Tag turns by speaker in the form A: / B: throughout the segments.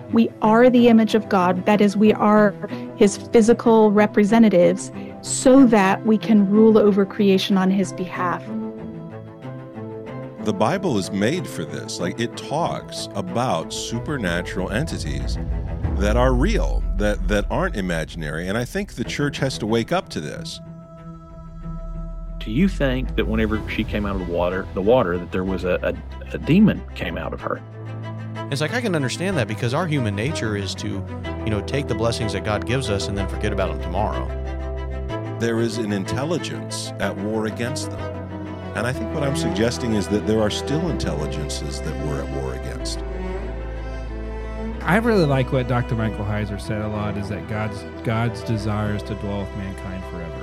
A: We are the image of God. That is, we are his physical representatives so that we can rule over creation on his behalf.
B: The Bible is made for this. Like, it talks about supernatural entities that are real, that aren't imaginary. And I think the church has to wake up to this.
C: Do you think that whenever she came out of the water, that there was a demon came out of her?
D: It's like, I can understand that because our human nature is to, take the blessings that God gives us and then forget about them tomorrow.
B: There is an intelligence at war against them. And I think what I'm suggesting is that there are still intelligences that we're at war against.
E: I really like what Dr. Michael Heiser said a lot, is that God's desire is to dwell with mankind forever.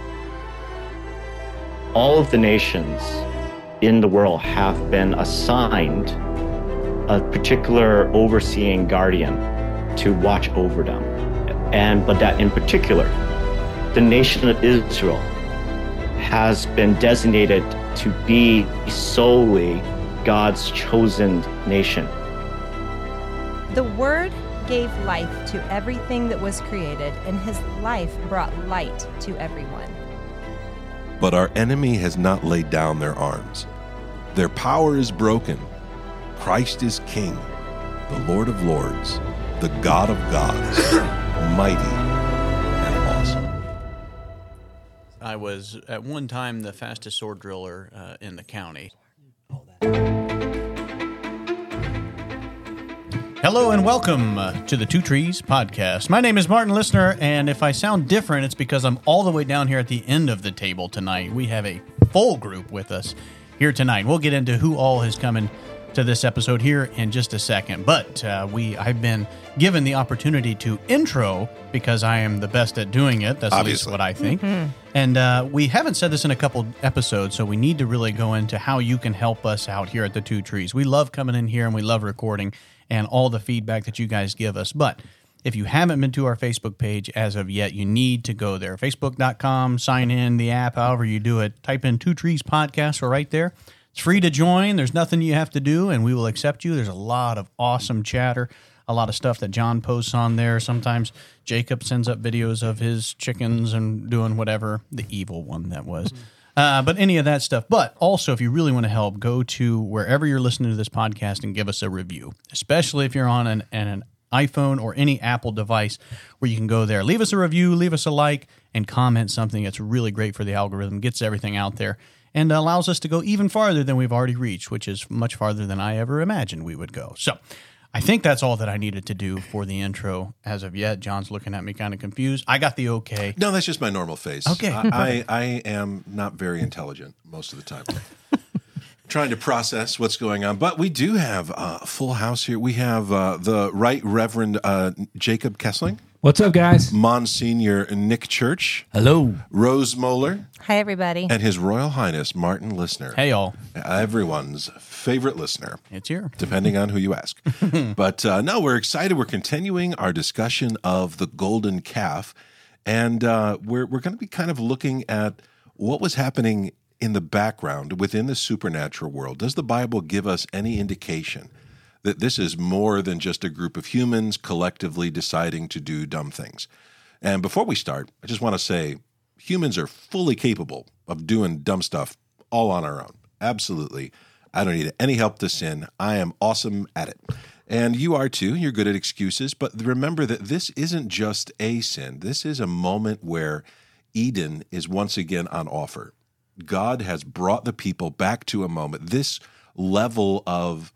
F: All of the nations in the world have been assigned a particular overseeing guardian to watch over them. But that in particular, the nation of Israel has been designated to be solely God's chosen nation.
G: The Word gave life to everything that was created, and his life brought light to everyone.
B: But our enemy has not laid down their arms. Their power is broken. Christ is King, the Lord of Lords, the God of gods, mighty and awesome.
D: I was at one time the fastest sword driller in the county. Hello and welcome to the Two Trees Podcast. My name is Martin Listener, and if I sound different, it's because I'm all the way down here at the end of the table tonight. We have a full group with us here tonight. We'll get into who all is coming to this episode here in just a second. But I've been given the opportunity to intro because I am the best at doing it. That's at least what I think. Mm-hmm. And we haven't said this in a couple episodes, so we need to really go into how you can help us out here at the Two Trees. We love coming in here and we love recording and all the feedback that you guys give us. But if you haven't been to our Facebook page as of yet, you need to go there. Facebook.com, sign in, the app, however you do it. Type in Two Trees Podcast. We're right there. It's free to join. There's nothing you have to do, and we will accept you. There's a lot of awesome chatter, a lot of stuff that John posts on there. Sometimes Jacob sends up videos of his chickens and doing whatever, the evil one that was. But any of that stuff. But also, if you really want to help, go to wherever you're listening to this podcast and give us a review, especially if you're on an iPhone or any Apple device where you can go there. Leave us a review, leave us a like, and comment something. It's really great for the algorithm, gets everything out there, and allows us to go even farther than we've already reached, which is much farther than I ever imagined we would go. So I think that's all that I needed to do for the intro as of yet. John's looking at me kind of confused. I got the okay.
B: No, that's just my normal face.
D: Okay.
B: I am not very intelligent most of the time. Trying to process what's going on. But we do have a full house here. We have the Right Reverend Jacob Kessling.
E: What's up, guys?
B: Monsignor Nick Church.
E: Hello.
B: Rose Moeller.
G: Hi, everybody.
B: And His Royal Highness Martin Listener.
D: Hey, y'all.
B: Everyone's favorite listener.
D: It's here.
B: Depending on who you ask. But no, we're excited. We're continuing our discussion of the golden calf. And we're going to be kind of looking at what was happening in the background within the supernatural world. Does the Bible give us any indication that this is more than just a group of humans collectively deciding to do dumb things? And before we start, I just want to say humans are fully capable of doing dumb stuff all on our own. Absolutely. I don't need any help to sin. I am awesome at it. And you are too. You're good at excuses. But remember that this isn't just a sin. This is a moment where Eden is once again on offer. God has brought the people back to a moment. This level of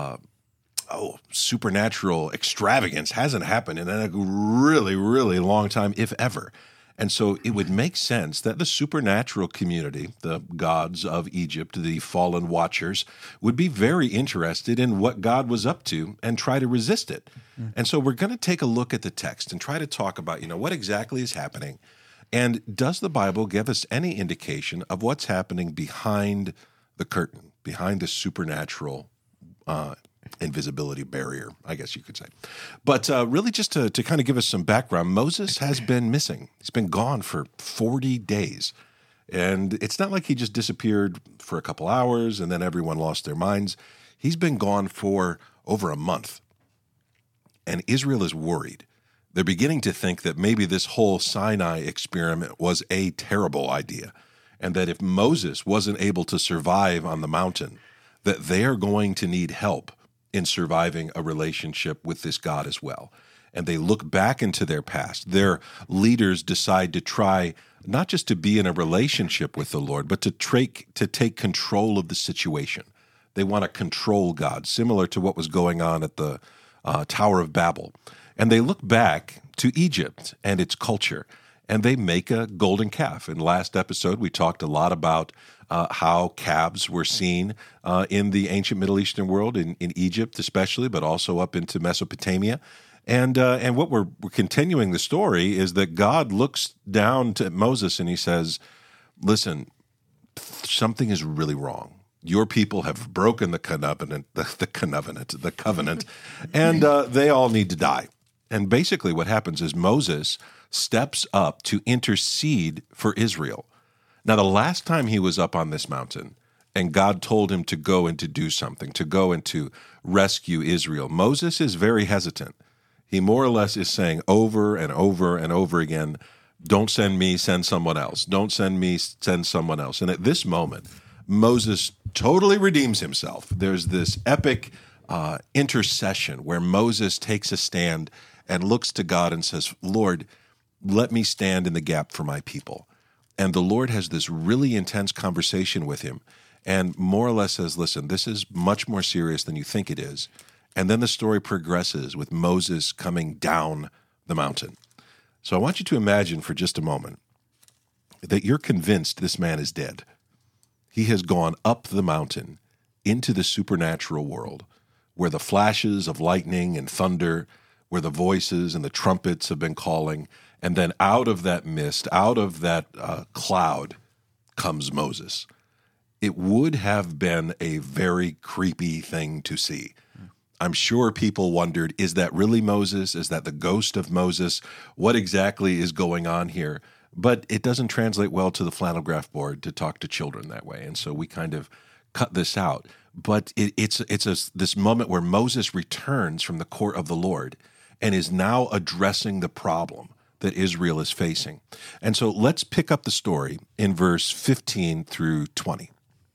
B: supernatural extravagance hasn't happened in a really, really long time, if ever. And so it would make sense that the supernatural community, the gods of Egypt, the fallen watchers, would be very interested in what God was up to and try to resist it. And so we're going to take a look at the text and try to talk about, what exactly is happening. And does the Bible give us any indication of what's happening behind the curtain, behind the supernatural invisibility barrier, I guess you could say. But really just to kind of give us some background, Moses has been missing. He's been gone for 40 days. And it's not like he just disappeared for a couple hours and then everyone lost their minds. He's been gone for over a month. and Israel is worried. They're beginning to think that maybe this whole Sinai experiment was a terrible idea, and that if Moses wasn't able to survive on the mountain, that they are going to need help in surviving a relationship with this God as well. And they look back into their past. Their leaders decide to try not just to be in a relationship with the Lord, but to take control of the situation. They want to control God, similar to what was going on at the Tower of Babel. And they look back to Egypt and its culture, and they make a golden calf. In last episode, we talked a lot about how calves were seen in the ancient Middle Eastern world, in Egypt especially, but also up into Mesopotamia. And what we're continuing the story is that God looks down to Moses and he says, listen, something is really wrong. Your people have broken the covenant, and they all need to die. And basically what happens is Moses steps up to intercede for Israel. Now, the last time he was up on this mountain and God told him to go and to do something, to go and to rescue Israel, Moses is very hesitant. He more or less is saying over and over and over again, don't send me, send someone else. Don't send me, send someone else. And at this moment, Moses totally redeems himself. There's this epic intercession where Moses takes a stand and looks to God and says, Lord, let me stand in the gap for my people. And the Lord has this really intense conversation with him and more or less says, listen, this is much more serious than you think it is. And then the story progresses with Moses coming down the mountain. So I want you to imagine for just a moment that you're convinced this man is dead. He has gone up the mountain into the supernatural world where the flashes of lightning and thunder, where the voices and the trumpets have been calling, and then out of that mist, out of that cloud comes Moses. It would have been a very creepy thing to see. I'm sure people wondered, is that really Moses? Is that the ghost of Moses? What exactly is going on here? But it doesn't translate well to the flannel graph board to talk to children that way, and so we kind of cut this out. But it's this moment where Moses returns from the court of the Lord and is now addressing the problem that Israel is facing. And so let's pick up the story in verse 15 through 20.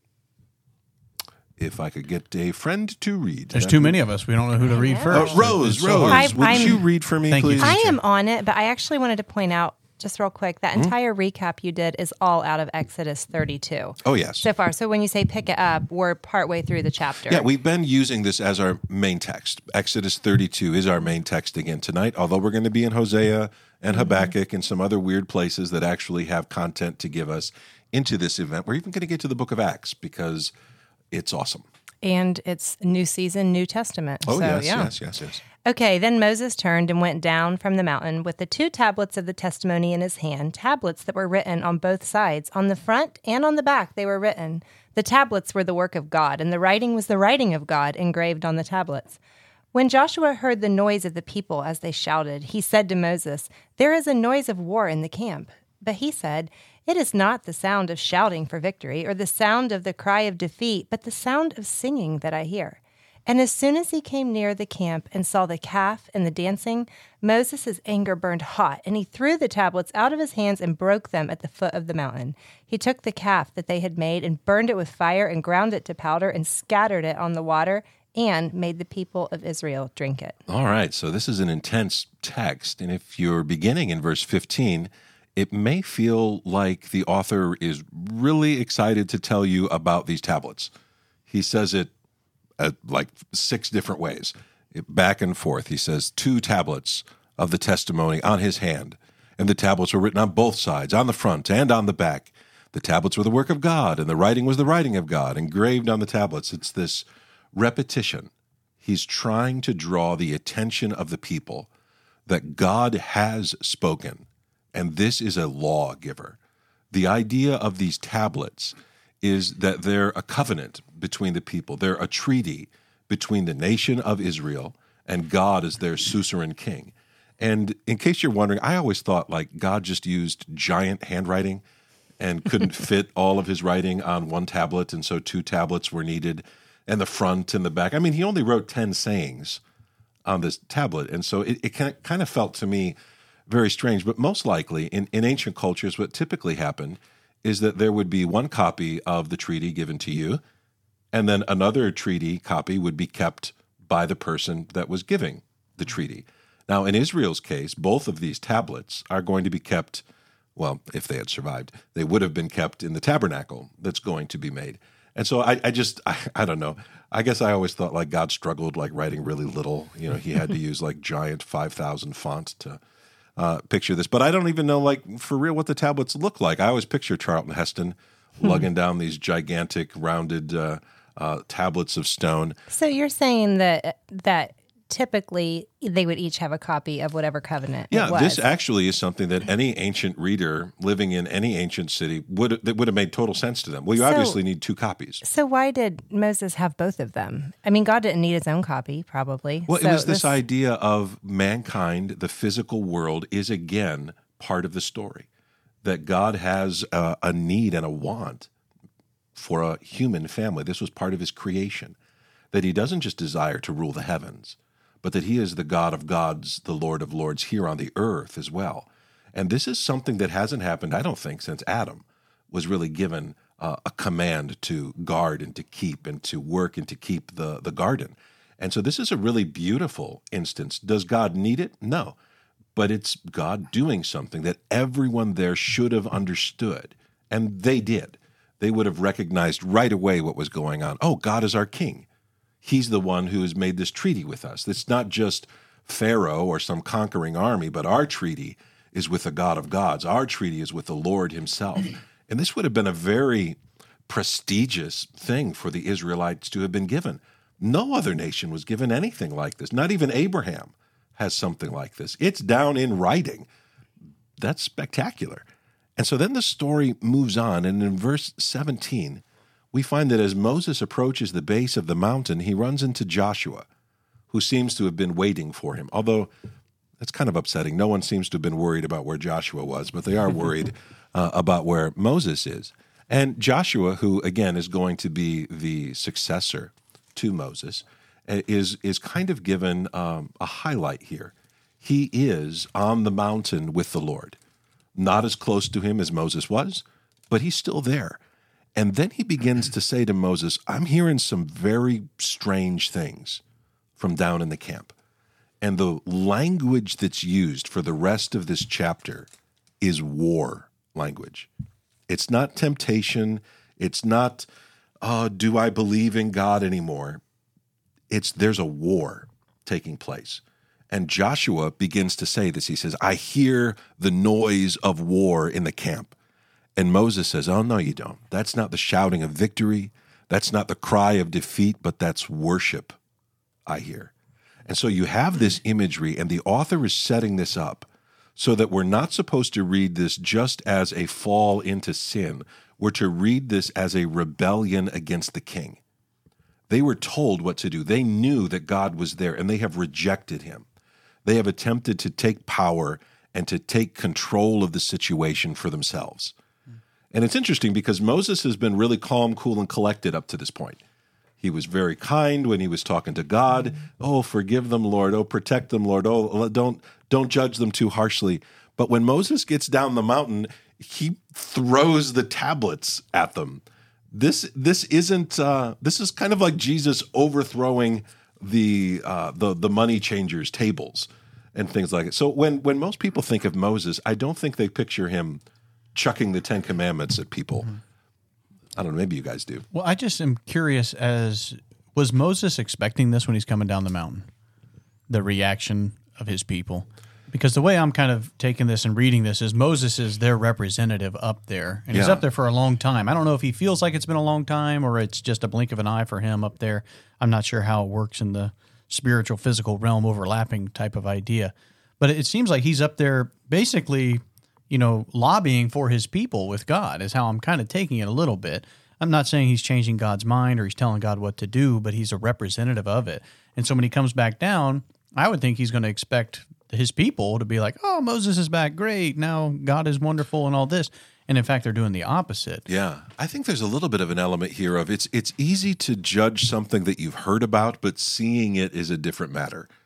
B: If I could get a friend to read.
D: There's too many of us. We don't know who to read first.
B: Rose, would you read for me, please?
G: I am on it, but I actually wanted to point out just real quick, that entire recap you did is all out of Exodus 32.
B: Oh, yes.
G: So far. So when you say pick it up, we're partway through the chapter.
B: Yeah, we've been using this as our main text. Exodus 32 is our main text again tonight, although we're going to be in Hosea and Habakkuk and some other weird places that actually have content to give us into this event. We're even going to get to the book of Acts because it's awesome.
G: And it's new season, New Testament.
B: Oh,
G: so,
B: yes.
G: Okay, then Moses turned and went down from the mountain with the 2 tablets of the testimony in his hand, tablets that were written on both sides. On the front and on the back they were written. The tablets were the work of God, and the writing was the writing of God engraved on the tablets. When Joshua heard the noise of the people as they shouted, he said to Moses, "There is a noise of war in the camp." But he said, "It is not the sound of shouting for victory or the sound of the cry of defeat, but the sound of singing that I hear." And as soon as he came near the camp and saw the calf and the dancing, Moses' anger burned hot, and he threw the tablets out of his hands and broke them at the foot of the mountain. He took the calf that they had made and burned it with fire and ground it to powder and scattered it on the water and made the people of Israel drink it.
B: All right, so this is an intense text, and if you're beginning in verse 15, it may feel like the author is really excited to tell you about these tablets. He says it like 6 different ways, back and forth. He says 2 tablets of the testimony on his hand, and the tablets were written on both sides, on the front and on the back. The tablets were the work of God, and the writing was the writing of God, engraved on the tablets. It's this repetition. He's trying to draw the attention of the people that God has spoken, and this is a lawgiver. The idea of these tablets is that they're a covenant between the people. They're a treaty between the nation of Israel and God as their suzerain king. And in case you're wondering, I always thought like God just used giant handwriting and couldn't fit all of his writing on one tablet, and so 2 tablets were needed, and the front and the back. I mean, he only wrote 10 sayings on this tablet. And so it kind of felt to me very strange. But most likely, in ancient cultures, what typically happened is that there would be one copy of the treaty given to you, and then another treaty copy would be kept by the person that was giving the treaty. Now, in Israel's case, both of these tablets are going to be kept, well, if they had survived, they would have been kept in the tabernacle that's going to be made. And so I don't know. I guess I always thought like God struggled like writing really little. You know, he had to use like giant 5,000 font to picture this. But I don't even know like for real what the tablets look like. I always picture Charlton Heston lugging down these gigantic rounded tablets of stone.
G: So you're saying that typically they would each have a copy of whatever covenant it was.
B: This actually is something that any ancient reader living in any ancient city would have made total sense to them. Well, you obviously need two copies.
G: So why did Moses have both of them? I mean, God didn't need his own copy, probably.
B: Well, it was this idea of mankind, the physical world, is again part of the story. That God has a need and a want for a human family. This was part of his creation. That he doesn't just desire to rule the heavens, but that he is the God of gods, the Lord of lords here on the earth as well. And this is something that hasn't happened, I don't think, since Adam was really given a command to guard and to keep and to work and to keep the garden. And so this is a really beautiful instance. Does God need it? No. But it's God doing something that everyone there should have understood. And they did. They would have recognized right away what was going on. Oh, God is our king. He's the one who has made this treaty with us. It's not just Pharaoh or some conquering army, but our treaty is with the God of gods. Our treaty is with the Lord himself. And this would have been a very prestigious thing for the Israelites to have been given. No other nation was given anything like this. Not even Abraham has something like this. It's down in writing. That's spectacular. And so then the story moves on, and in verse 17, we find that as Moses approaches the base of the mountain, he runs into Joshua, who seems to have been waiting for him. Although that's kind of upsetting. No one seems to have been worried about where Joshua was, but they are worried about where Moses is. And Joshua, who again is going to be the successor to Moses, is kind of given a highlight here. He is on the mountain with the Lord. Not as close to him as Moses was, but he's still there. And then he begins to say to Moses, I'm hearing some very strange things from down in the camp. And the language that's used for the rest of this chapter is war language. It's not temptation. It's not, do I believe in God anymore? There's a war taking place. And Joshua begins to say this. He says, I hear the noise of war in the camp. And Moses says, oh, no, you don't. That's not the shouting of victory. That's not the cry of defeat, but that's worship, I hear. And so you have this imagery, and the author is setting this up so that we're not supposed to read this just as a fall into sin. We're to read this as a rebellion against the king. They were told what to do. They knew that God was there, and they have rejected him. They have attempted to take power and to take control of the situation for themselves. And it's interesting because Moses has been really calm, cool, and collected up to this point. He was very kind when he was talking to God. Oh, forgive them, Lord. Oh, protect them, Lord. Oh, don't judge them too harshly. But when Moses gets down the mountain, he throws the tablets at them. This is kind of like Jesus overthrowing the money changers' tables and things like it. So when most people think of Moses, I don't think they picture him chucking the Ten Commandments at people. I don't know, maybe you guys do.
D: Well, I just am curious was Moses expecting this when he's coming down the mountain? The reaction of his people? Because the way I'm kind of taking this and reading this is Moses is their representative up there, and he's up there for a long time. I don't know if he feels like it's been a long time or it's just a blink of an eye for him up there. I'm not sure how it works in the spiritual, physical realm overlapping type of idea. But it seems like he's up there basically, lobbying for his people with God is how I'm kind of taking it a little bit. I'm not saying he's changing God's mind or he's telling God what to do, but he's a representative of it. And so when he comes back down, I would think he's going to expect his people to be like, oh, Moses is back. Great. Now God is wonderful and all this. And in fact, they're doing the opposite.
B: Yeah. I think there's a little bit of an element here of it's easy to judge something that you've heard about, but seeing it is a different matter.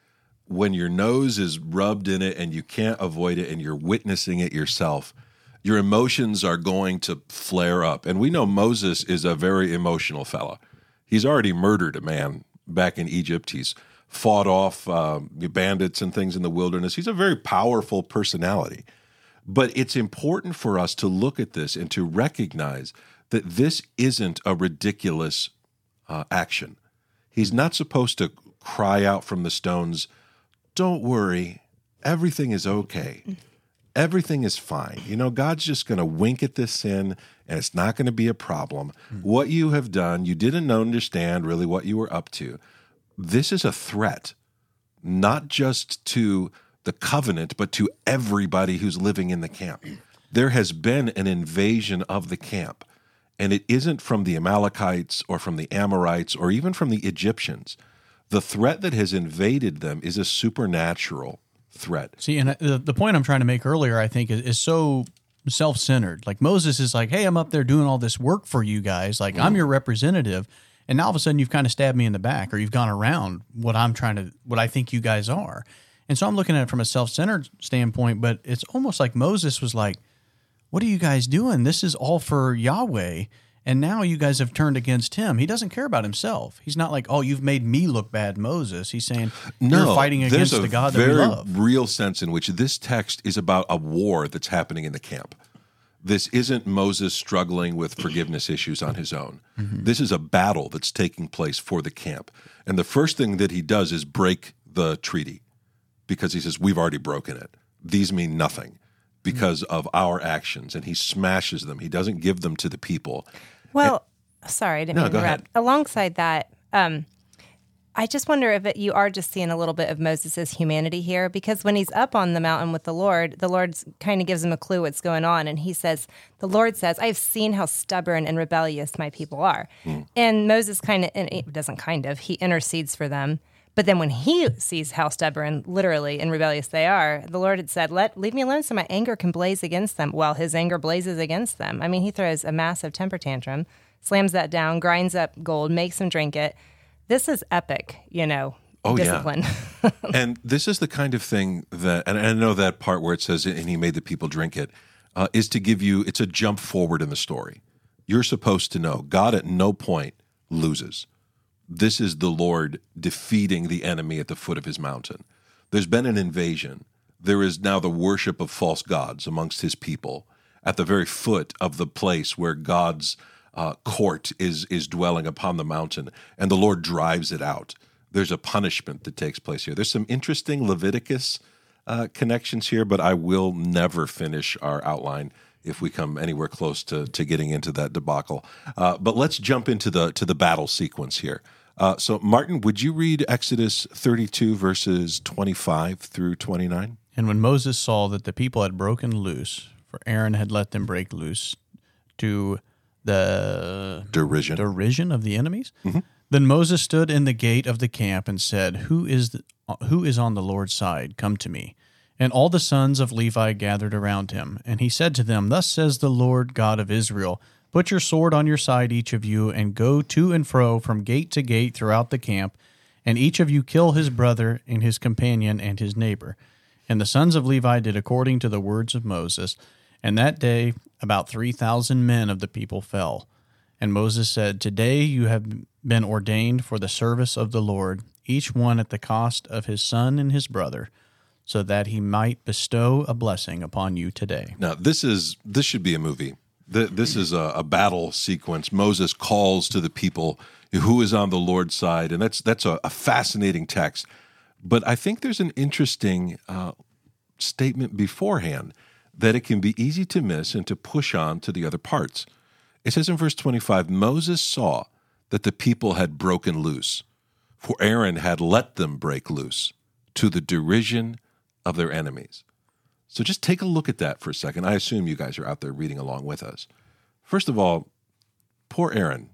B: when your nose is rubbed in it and you can't avoid it and you're witnessing it yourself, your emotions are going to flare up. And we know Moses is a very emotional fella. He's already murdered a man back in Egypt. He's fought off bandits and things in the wilderness. He's a very powerful personality. But it's important for us to look at this and to recognize that this isn't a ridiculous action. He's not supposed to cry out from the stones, "Don't worry, everything is okay. Everything is fine. You know, God's just going to wink at this sin, and it's not going to be a problem. What you have done, you didn't understand really what you were up to." This is a threat, not just to the covenant, but to everybody who's living in the camp. There has been an invasion of the camp, and it isn't from the Amalekites or from the Amorites or even from the Egyptians. The threat that has invaded them is a supernatural threat.
D: See, and the point I'm trying to make earlier, I think, is so self-centered. Like Moses is like, hey, I'm up there doing all this work for you guys. Like, I'm your representative. And now all of a sudden you've kind of stabbed me in the back, or you've gone around what I think you guys are. And so I'm looking at it from a self-centered standpoint, but it's almost like Moses was like, what are you guys doing? This is all for Yahweh. And now you guys have turned against him. He doesn't care about himself. He's not like, oh, you've made me look bad, Moses. He's saying, you're fighting against the God that we love.
B: There's a very real sense in which this text is about a war that's happening in the camp. This isn't Moses struggling with forgiveness issues on his own. This is a battle that's taking place for the camp. And the first thing that he does is break the treaty, because he says, we've already broken it. These mean nothing because of our actions. And he smashes them. He doesn't give them to the people.
G: Well, sorry, I didn't mean to interrupt. Alongside that, I just wonder if you are just seeing a little bit of Moses' humanity here, because when he's up on the mountain with the Lord kind of gives him a clue what's going on. And he says, the Lord says, I've seen how stubborn and rebellious my people are. And Moses he intercedes for them. But then when he sees how stubborn, literally, and rebellious they are, the Lord had said, leave me alone so my anger can blaze against them. Well, his anger blazes against them. I mean, he throws a massive temper tantrum, slams that down, grinds up gold, makes them drink it. This is epic, discipline.
B: Yeah. And this is the kind of thing that, and I know that part where it says, and he made the people drink it, is to give you, it's a jump forward in the story. You're supposed to know God at no point loses. This is the Lord defeating the enemy at the foot of his mountain. There's been an invasion. There is now the worship of false gods amongst his people at the very foot of the place where God's court is dwelling upon the mountain, and the Lord drives it out. There's a punishment that takes place here. There's some interesting Leviticus connections here, but I will never finish our outline if we come anywhere close to getting into that debacle. But let's jump into the battle sequence here. So, Martin, would you read Exodus 32, verses 25 through 29?
D: And when Moses saw that the people had broken loose, for Aaron had let them break loose to the derision of the enemies, then Moses stood in the gate of the camp and said, Who is on the Lord's side? Come to me. And all the sons of Levi gathered around him. And he said to them, Thus says the Lord God of Israel, Put your sword on your side, each of you, and go to and fro from gate to gate throughout the camp, and each of you kill his brother and his companion and his neighbor. And the sons of Levi did according to the words of Moses. And that day about 3,000 men of the people fell. And Moses said, Today you have been ordained for the service of the Lord, each one at the cost of his son and his brother, so that he might bestow a blessing upon you today.
B: Now, this should be a movie. This is a battle sequence. Moses calls to the people who is on the Lord's side, and that's a fascinating text. But I think there's an interesting statement beforehand that it can be easy to miss and to push on to the other parts. It says in verse 25, Moses saw that the people had broken loose, for Aaron had let them break loose to the derision of their enemies. So just take a look at that for a second. I assume you guys are out there reading along with us. First of all, poor Aaron.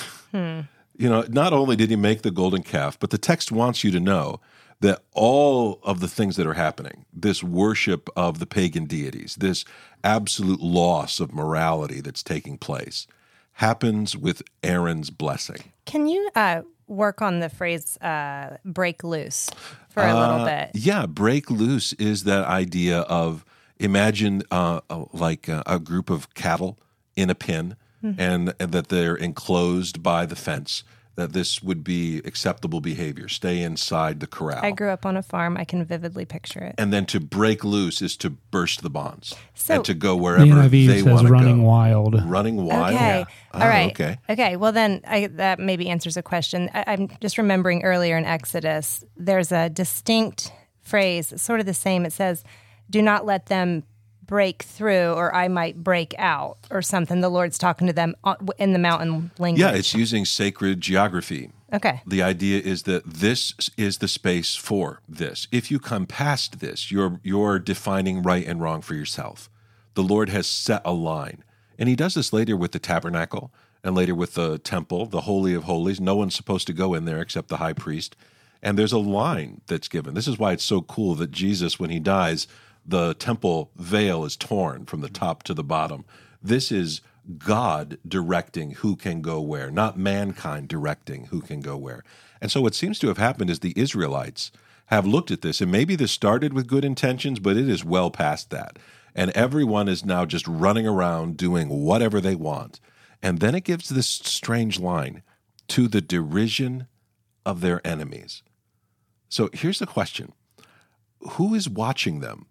B: Not only did he make the golden calf, but the text wants you to know that all of the things that are happening, this worship of the pagan deities, this absolute loss of morality that's taking place, happens with Aaron's blessing.
G: Can you work on the phrase break loose for a little bit?
B: Yeah, break loose is that idea of imagine like a group of cattle in a pen and that they're enclosed by the fence, that this would be acceptable behavior. Stay inside the corral.
G: I grew up on a farm. I can vividly picture it.
B: And then to break loose is to burst the bonds
G: So-
B: and to go
E: The
B: wherever
E: NIV
B: they
E: says
B: want to
E: running
B: go.
E: wild.
B: Running wild?
G: Okay.
B: Oh,
G: All right.
B: Okay.
G: Okay. Well, then that maybe answers a question. I'm just remembering earlier in Exodus, there's a distinct phrase, sort of the same. It says, do not let them break through or I might break out or something. The Lord's talking to them in the mountain language.
B: Yeah, it's using sacred geography.
G: Okay.
B: The idea is that this is the space for this. If you come past this, you're defining right and wrong for yourself. The Lord has set a line. And he does this later with the tabernacle and later with the temple, the Holy of Holies. No one's supposed to go in there except the high priest. And there's a line that's given. This is why it's so cool that Jesus, when he dies, the temple veil is torn from the top to the bottom. This is God directing who can go where, not mankind directing who can go where. And so what seems to have happened is the Israelites have looked at this, and maybe this started with good intentions, but it is well past that. And everyone is now just running around doing whatever they want. And then it gives this strange line, to the derision of their enemies. So here's the question. Who is watching them?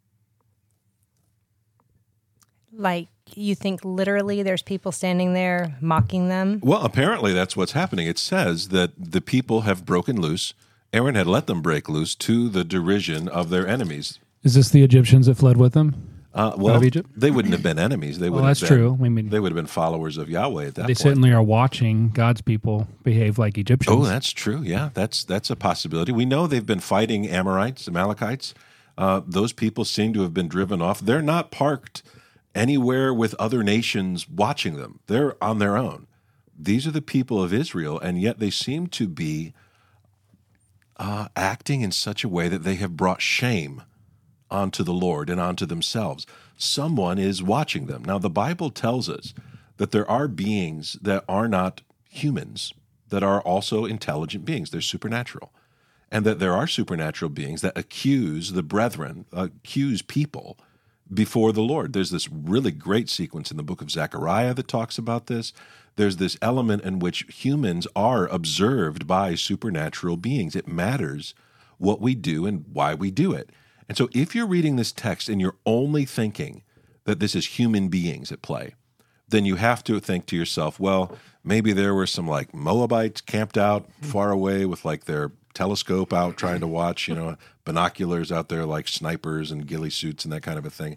G: Like, you think literally there's people standing there mocking them?
B: Well, apparently that's what's happening. It says that the people have broken loose. Aaron had let them break loose to the derision of their enemies.
E: Is this the Egyptians that fled with them?
B: Well,
E: Out of Egypt?
B: they wouldn't have been enemies. They would
E: Well,
B: have
E: that's
B: been,
E: true. I mean,
B: they would have been followers of Yahweh at that
E: they
B: point.
E: certainly are watching God's people behave like Egyptians.
B: Oh, that's true. Yeah, that's a possibility. We know they've been fighting Amorites, Amalekites. Those people seem to have been driven off. They're not parked anywhere with other nations watching them. They're on their own. These are the people of Israel, and yet they seem to be acting in such a way that they have brought shame onto the Lord and onto themselves. Someone is watching them. Now, the Bible tells us that there are beings that are not humans, that are also intelligent beings. They're supernatural. And that there are supernatural beings that accuse the brethren, accuse people before the Lord. There's this really great sequence in the book of Zechariah that talks about this. There's this element in which humans are observed by supernatural beings. It matters what we do and why we do it. And so if you're reading this text and you're only thinking that this is human beings at play, then you have to think to yourself, well, maybe there were some like Moabites camped out far away with like their telescope out trying to watch, binoculars out there like snipers and ghillie suits and that kind of a thing.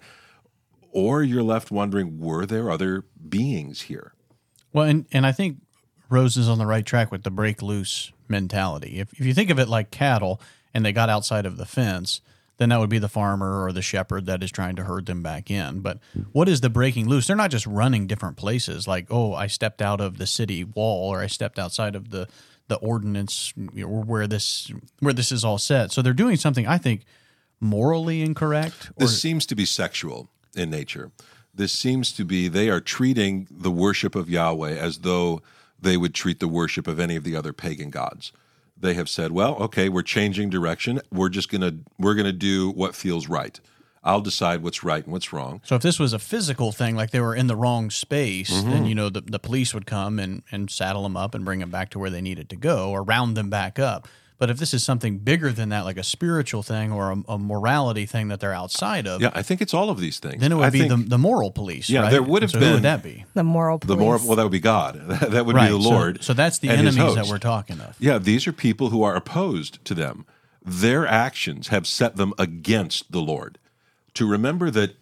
B: Or you're left wondering, were there other beings here?
D: Well, and I think Rose is on the right track with the break loose mentality. If you think of it like cattle and they got outside of the fence, then that would be the farmer or the shepherd that is trying to herd them back in. But what is the breaking loose? They're not just running different places like, oh, I stepped out of the city wall or I stepped outside of the ordinance where this is all set. So they're doing something, I think, morally incorrect.
B: This seems to be sexual in nature. This seems to be they are treating the worship of Yahweh as though they would treat the worship of any of the other pagan gods. They have said, well, okay, we're changing direction. We're gonna do what feels right. I'll decide what's right and what's wrong.
D: So if this was a physical thing, like they were in the wrong space, then the police would come and saddle them up and bring them back to where they needed to go or round them back up. But if this is something bigger than that, like a spiritual thing or a morality thing that they're outside of,
B: Yeah, I think it's all of these things.
D: then it would
B: I
D: be
B: think-
D: the moral police.
B: Yeah,
D: right?
B: there would have
D: so
B: been-
D: Who would that be?
G: The moral police.
B: that would be God. That would
D: Right.
B: be the Lord.
D: So that's the
B: and his
D: enemies that
B: host.
D: we're talking of.
B: Yeah, these are people who are opposed to them. Their actions have set them against the Lord. To remember that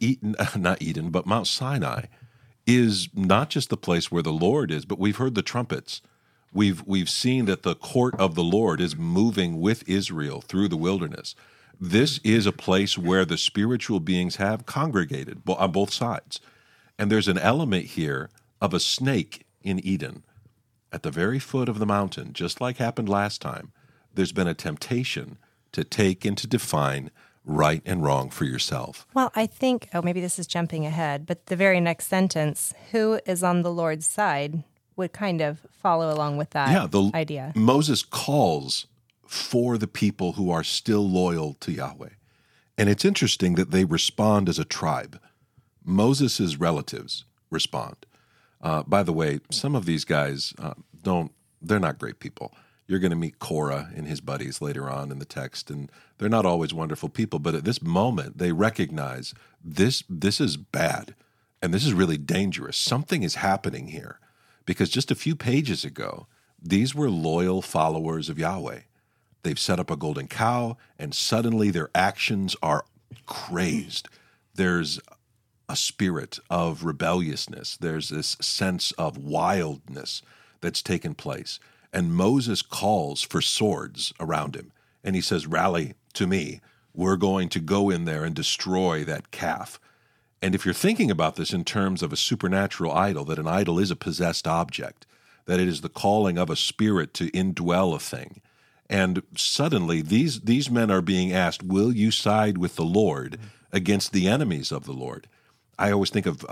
B: Mount Sinai is not just the place where the Lord is, but we've heard the trumpets. We've seen that the court of the Lord is moving with Israel through the wilderness. This is a place where the spiritual beings have congregated on both sides. And there's an element here of a snake in Eden. At the very foot of the mountain, just like happened last time, there's been a temptation to take and to define right and wrong for yourself.
G: Well, I think, maybe this is jumping ahead, but the very next sentence, who is on the Lord's side? would kind of follow along with that idea.
B: Moses calls for the people who are still loyal to Yahweh. And it's interesting that they respond as a tribe. Moses' relatives respond. By the way, some of these guys they're not great people. You're going to meet Korah and his buddies later on in the text, and they're not always wonderful people, but at this moment, they recognize this is bad, and this is really dangerous. Something is happening here, because just a few pages ago, these were loyal followers of Yahweh. They've set up a golden cow, and suddenly their actions are crazed. There's a spirit of rebelliousness. There's this sense of wildness that's taken place. And Moses calls for swords around him. And he says, rally to me. We're going to go in there and destroy that calf. And if you're thinking about this in terms of a supernatural idol, that an idol is a possessed object, that it is the calling of a spirit to indwell a thing. And suddenly these men are being asked, will you side with the Lord against the enemies of the Lord? I always think of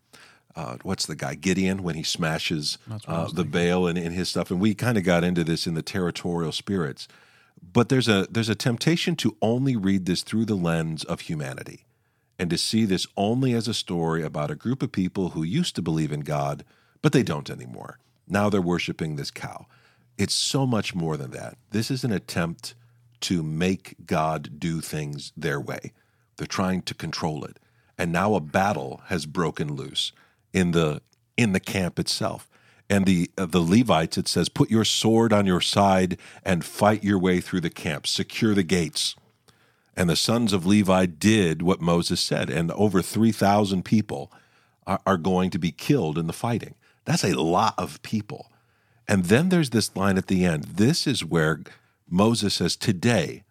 B: what's the guy, Gideon, when he smashes the Baal and his stuff. And we kind of got into this in the territorial spirits. But there's a temptation to only read this through the lens of humanity and to see this only as a story about a group of people who used to believe in God, but they don't anymore. Now they're worshiping this cow. It's so much more than that. This is an attempt to make God do things their way. They're trying to control it. And now a battle has broken loose in the camp itself. And the Levites, it says, put your sword on your side and fight your way through the camp. Secure the gates. And the sons of Levi did what Moses said, and over 3,000 people are going to be killed in the fighting. That's a lot of people. And then there's this line at the end. This is where Moses says, today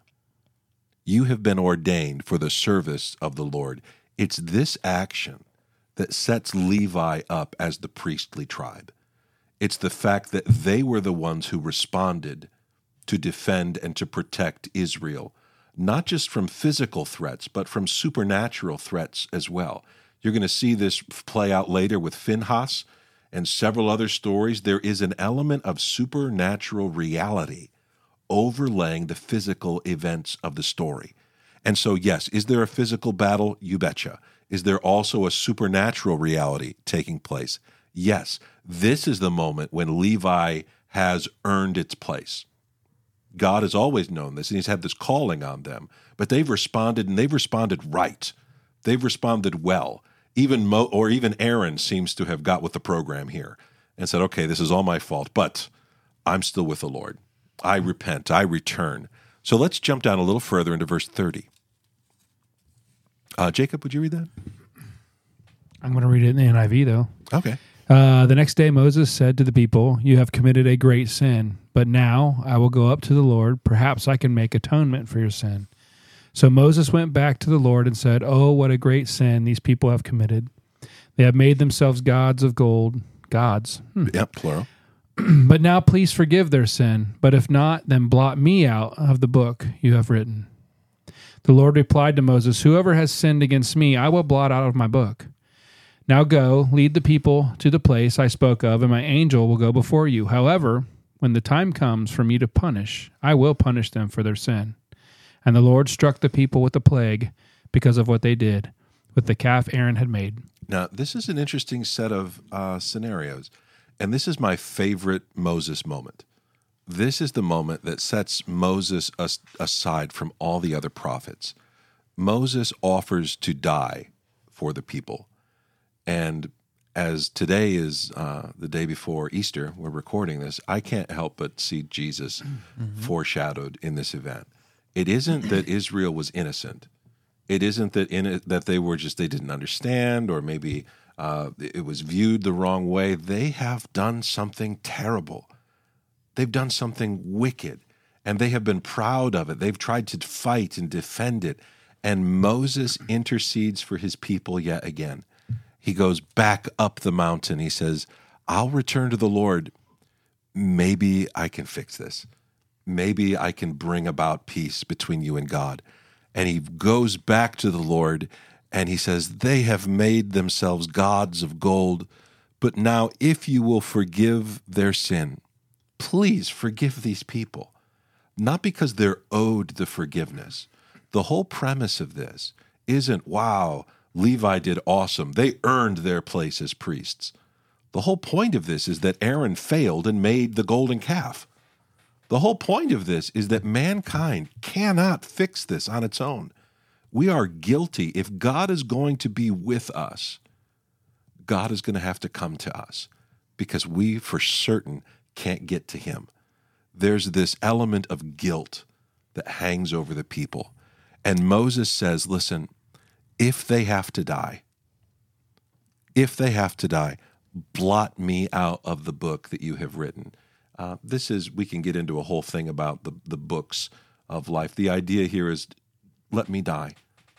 B: you have been ordained for the service of the Lord. It's this action that sets Levi up as the priestly tribe. It's the fact that they were the ones who responded to defend and to protect Israel, not just from physical threats, but from supernatural threats as well. You're going to see this play out later with Phinehas and several other stories. There is an element of supernatural reality overlaying the physical events of the story. And so, yes, is there a physical battle? You betcha. Is there also a supernatural reality taking place? Yes. This is the moment when Levi has earned its place. God has always known this, and he's had this calling on them. But they've responded, and they've responded right. They've responded well. Even Aaron seems to have got with the program here and said, okay, this is all my fault, but I'm still with the Lord. I repent. I return. So let's jump down a little further into verse 30. Jacob, would you read that?
E: I'm going to read it in the NIV, though.
B: Okay.
E: The next day Moses said to the people, you have committed a great sin, but now I will go up to the Lord. Perhaps I can make atonement for your sin. So Moses went back to the Lord and said, oh, what a great sin these people have committed. They have made themselves gods of gold. Gods.
B: Yep, plural.
E: But now please forgive their sin. But if not, then blot me out of the book you have written. The Lord replied to Moses, whoever has sinned against me, I will blot out of my book. Now go, lead the people to the place I spoke of, and my angel will go before you. However, when the time comes for me to punish, I will punish them for their sin. And the Lord struck the people with a plague because of what they did with the calf Aaron had made.
B: Now, this is an interesting set of scenarios, and this is my favorite Moses moment. This is the moment that sets Moses aside from all the other prophets. Moses offers to die for the people. And as today is the day before Easter, we're recording this, I can't help but see Jesus foreshadowed in this event. It isn't that Israel was innocent. It isn't that they were just, they didn't understand, or maybe it was viewed the wrong way. They have done something terrible. They've done something wicked, and they have been proud of it. They've tried to fight and defend it. And Moses intercedes for his people yet again. He goes back up the mountain. He says, I'll return to the Lord. Maybe I can fix this. Maybe I can bring about peace between you and God. And he goes back to the Lord, and he says, they have made themselves gods of gold. But now if you will forgive their sin, please forgive these people. Not because they're owed the forgiveness. The whole premise of this isn't, wow, Levi did awesome. They earned their place as priests. The whole point of this is that Aaron failed and made the golden calf. The whole point of this is that mankind cannot fix this on its own. We are guilty. If God is going to be with us, God is going to have to come to us because we for certain can't get to him. There's this element of guilt that hangs over the people. And Moses says, listen, if they have to die, blot me out of the book that you have written. We can get into a whole thing about the books of life. The idea here is, let me die.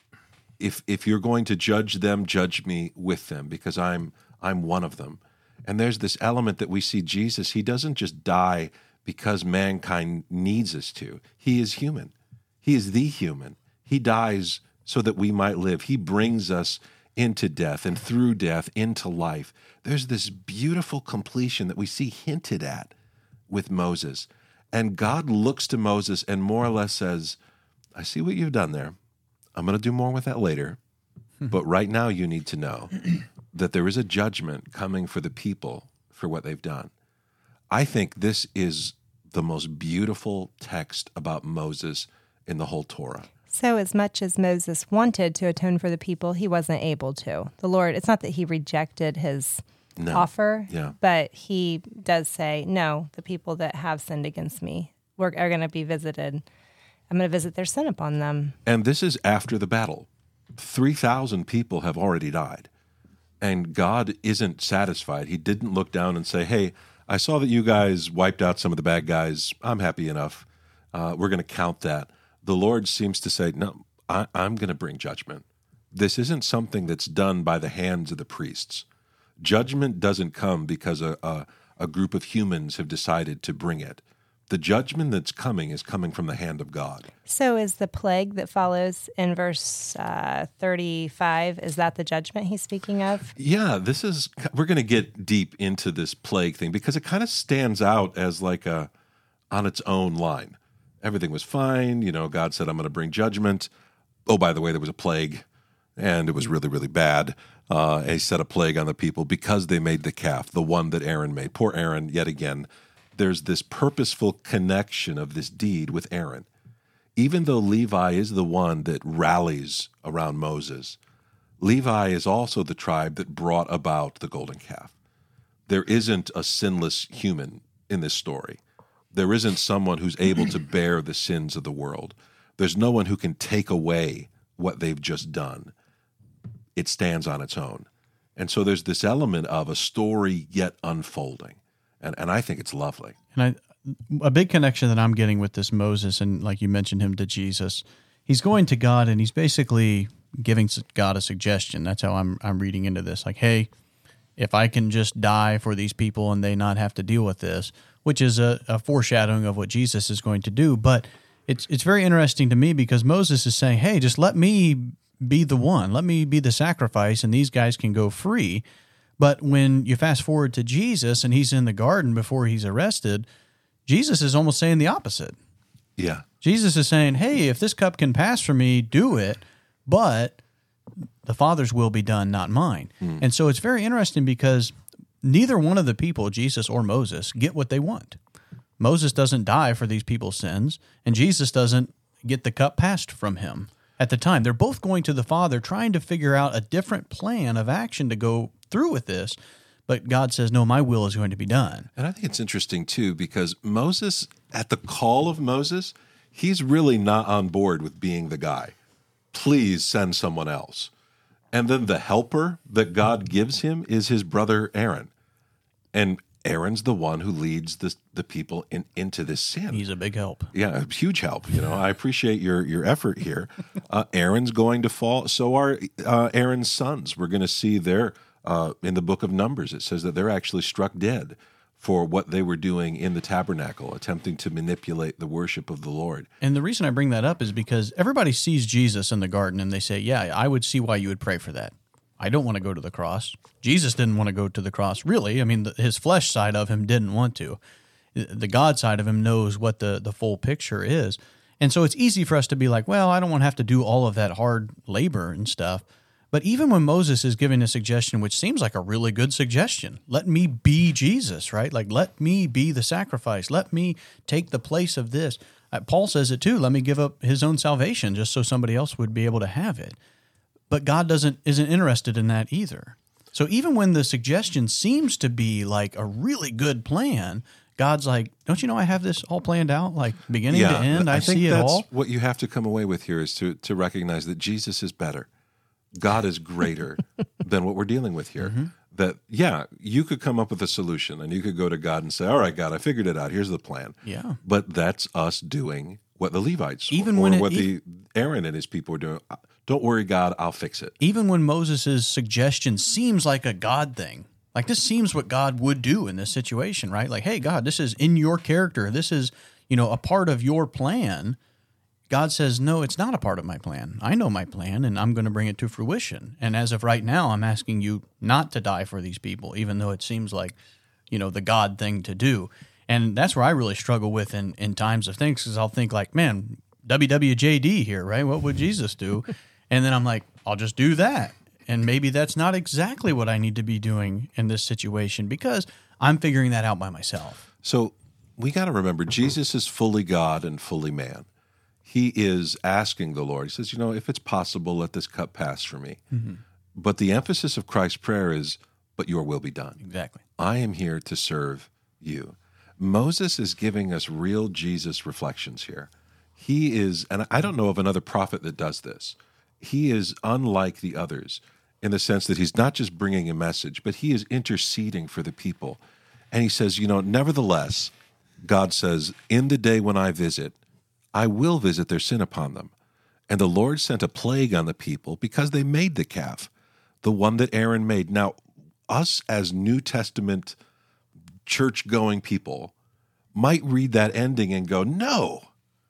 B: If you're going to judge them, judge me with them, because I'm one of them. And there's this element that we see Jesus, he doesn't just die because mankind needs us to. He is human. He is the human. He dies so that we might live. He brings us into death and through death into life. There's this beautiful completion that we see hinted at with Moses. And God looks to Moses and more or less says, I see what you've done there. I'm going to do more with that later. But right now you need to know that there is a judgment coming for the people for what they've done. I think this is the most beautiful text about Moses in the whole Torah.
G: So as much as Moses wanted to atone for the people, he wasn't able to. The Lord, it's not that he rejected his offer, but he does say, no, the people that have sinned against me are going to be visited. I'm going to visit their sin upon them.
B: And this is after the battle. 3,000 people have already died. And God isn't satisfied. He didn't look down and say, hey, I saw that you guys wiped out some of the bad guys. I'm happy enough. We're going to count that. The Lord seems to say, no, I'm going to bring judgment. This isn't something that's done by the hands of the priests. Judgment doesn't come because a group of humans have decided to bring it. The judgment that's coming is coming from the hand of God.
G: So is the plague that follows in verse 35, is that the judgment he's speaking of?
B: Yeah, we're going to get deep into this plague thing because it kind of stands out as like on its own line. Everything was fine. God said, I'm going to bring judgment. Oh, by the way, there was a plague, and it was really, really bad. He set a plague on the people because they made the calf, the one that Aaron made. Poor Aaron, yet again. There's this purposeful connection of this deed with Aaron. Even though Levi is the one that rallies around Moses, Levi is also the tribe that brought about the golden calf. There isn't a sinless human in this story. There isn't someone who's able to bear the sins of the world. There's no one who can take away what they've just done. It stands on its own. And so there's this element of a story yet unfolding. And I think it's lovely.
D: And a big connection that I'm getting with this Moses, and like you mentioned him to Jesus, he's going to God and he's basically giving God a suggestion. That's how I'm reading into this. Like, hey, if I can just die for these people and they not have to deal with this, which is a foreshadowing of what Jesus is going to do. But it's very interesting to me because Moses is saying, hey, just let me be the one. Let me be the sacrifice and these guys can go free. But when you fast forward to Jesus and he's in the garden before he's arrested, Jesus is almost saying the opposite.
B: Yeah.
D: Jesus is saying, hey, if this cup can pass for me, do it, but the Father's will be done, not mine. And so it's very interesting because neither one of the people, Jesus or Moses, get what they want. Moses doesn't die for these people's sins, and Jesus doesn't get the cup passed from him at the time. They're both going to the Father trying to figure out a different plan of action to go through with this, but God says, no, my will is going to be done.
B: And I think it's interesting, too, because Moses, at the call of Moses, he's really not on board with being the guy. Please send someone else. And then the helper that God gives him is his brother Aaron. And Aaron's the one who leads the people into this sin.
D: He's a big help.
B: Yeah, a huge help. I appreciate your effort here. Aaron's going to fall. So are Aaron's sons. We're going to see their in the book of Numbers. It says that they're actually struck dead for what they were doing in the tabernacle, attempting to manipulate the worship of the Lord.
D: And the reason I bring that up is because everybody sees Jesus in the garden and they say, yeah, I would see why you would pray for that. I don't want to go to the cross. Jesus didn't want to go to the cross, really. I mean, his flesh side of him didn't want to. The God side of him knows what the full picture is. And so it's easy for us to be like, well, I don't want to have to do all of that hard labor and stuff. But even when Moses is giving a suggestion, which seems like a really good suggestion, let me be Jesus, right? Like, let me be the sacrifice. Let me take the place of this. Paul says it too. Let me give up his own salvation just so somebody else would be able to have it. But God isn't interested in that either. So even when the suggestion seems to be like a really good plan, God's like, don't you know I have this all planned out, like beginning to end? I see it all.
B: What you have to come away with here is to recognize that Jesus is better. God is greater than what we're dealing with here. Mm-hmm. That, you could come up with a solution and you could go to God and say, all right, God, I figured it out. Here's the plan.
D: Yeah.
B: But that's us doing what the Levites Aaron and his people were doing. Don't worry, God, I'll fix it.
D: Even when Moses' suggestion seems like a God thing, like this seems what God would do in this situation, right? Like, hey, God, this is in your character. This is, a part of your plan. God says, no, it's not a part of my plan. I know my plan, and I'm going to bring it to fruition. And as of right now, I'm asking you not to die for these people, even though it seems like, the God thing to do. And that's where I really struggle with in times of things, because I'll think like, man, WWJD here, right? What would Jesus do? And then I'm like, I'll just do that. And maybe that's not exactly what I need to be doing in this situation, because I'm figuring that out by myself.
B: So we got to remember, Jesus is fully God and fully man. He is asking the Lord. He says, if it's possible, let this cup pass from me. Mm-hmm. But the emphasis of Christ's prayer is, but your will be done.
D: Exactly.
B: I am here to serve you. Moses is giving us real Jesus reflections here. He is, and I don't know of another prophet that does this. He is unlike the others in the sense that he's not just bringing a message, but he is interceding for the people. And he says, nevertheless, God says, in the day when I visit, I will visit their sin upon them. And the Lord sent a plague on the people because they made the calf, the one that Aaron made. Now, us as New Testament church-going people might read that ending and go, no,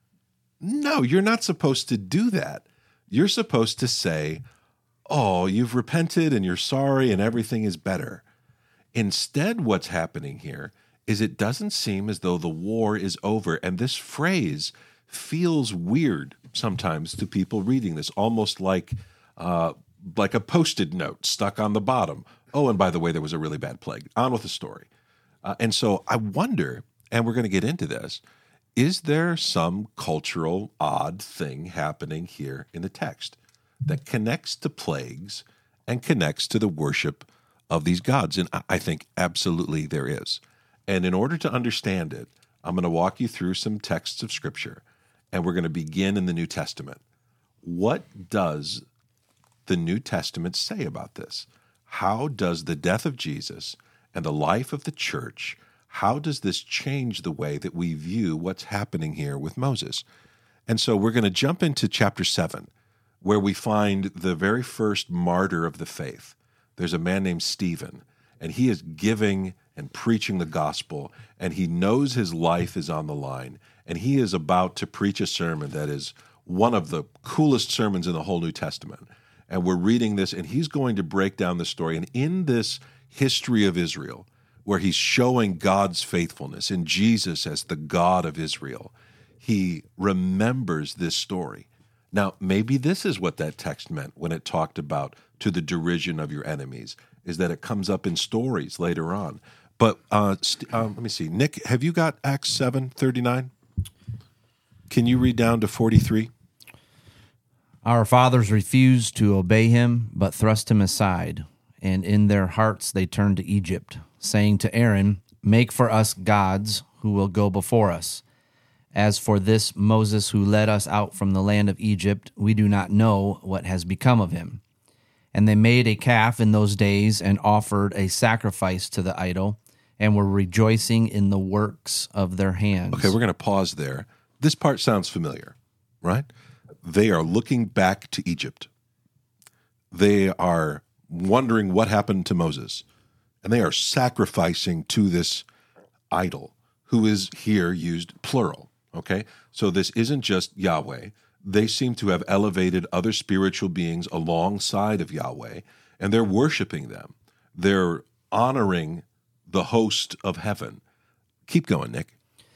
B: you're not supposed to do that. You're supposed to say, oh, you've repented and you're sorry and everything is better. Instead, what's happening here is it doesn't seem as though the war is over. And this phrase feels weird sometimes to people reading this, almost like a Post-it note stuck on the bottom. Oh, and by the way, there was a really bad plague. On with the story. And so I wonder, and we're going to get into this, is there some cultural odd thing happening here in the text that connects to plagues and connects to the worship of these gods? And I think absolutely there is. And in order to understand it, I'm going to walk you through some texts of Scripture, and we're going to begin in the New Testament. What does the New Testament say about this? How does the death of Jesus and the life of the church, how does this change the way that we view what's happening here with Moses? And so we're going to jump into chapter 7, where we find the very first martyr of the faith. There's a man named Stephen, and he is giving and preaching the gospel, and he knows his life is on the line, and he is about to preach a sermon that is one of the coolest sermons in the whole New Testament. And we're reading this, and he's going to break down the story. And in this history of Israel, where he's showing God's faithfulness in Jesus as the God of Israel, he remembers this story. Now, maybe this is what that text meant when it talked about to the derision of your enemies, is that it comes up in stories later on. But let me see. Nick, have you got Acts 7:39? Can you read down to 43?
H: Our fathers refused to obey him, but thrust him aside, and in their hearts they turned to Egypt, saying to Aaron, "Make for us gods who will go before us. As for this Moses who led us out from the land of Egypt, we do not know what has become of him." And they made a calf in those days and offered a sacrifice to the idol, and were rejoicing in the works of their hands.
B: Okay, we're going to pause there. This part sounds familiar, right? They are looking back to Egypt. They are wondering what happened to Moses, and they are sacrificing to this idol, who is here used plural, okay? So this isn't just Yahweh. They seem to have elevated other spiritual beings alongside of Yahweh, and they're worshiping them. They're honoring the host of heaven. Keep going, Nick.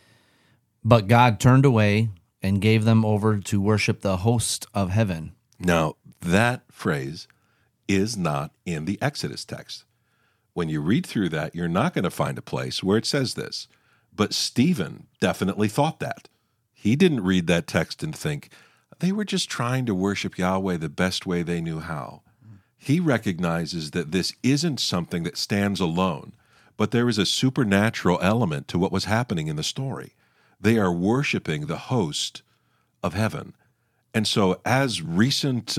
H: But God turned away and gave them over to worship the host of heaven.
B: Now, that phrase is not in the Exodus text. When you read through that, you're not going to find a place where it says this. But Stephen definitely thought that. He didn't read that text and think, they were just trying to worship Yahweh the best way they knew how. He recognizes that this isn't something that stands alone, but there is a supernatural element to what was happening in the story. They are worshiping the host of heaven. And so as recent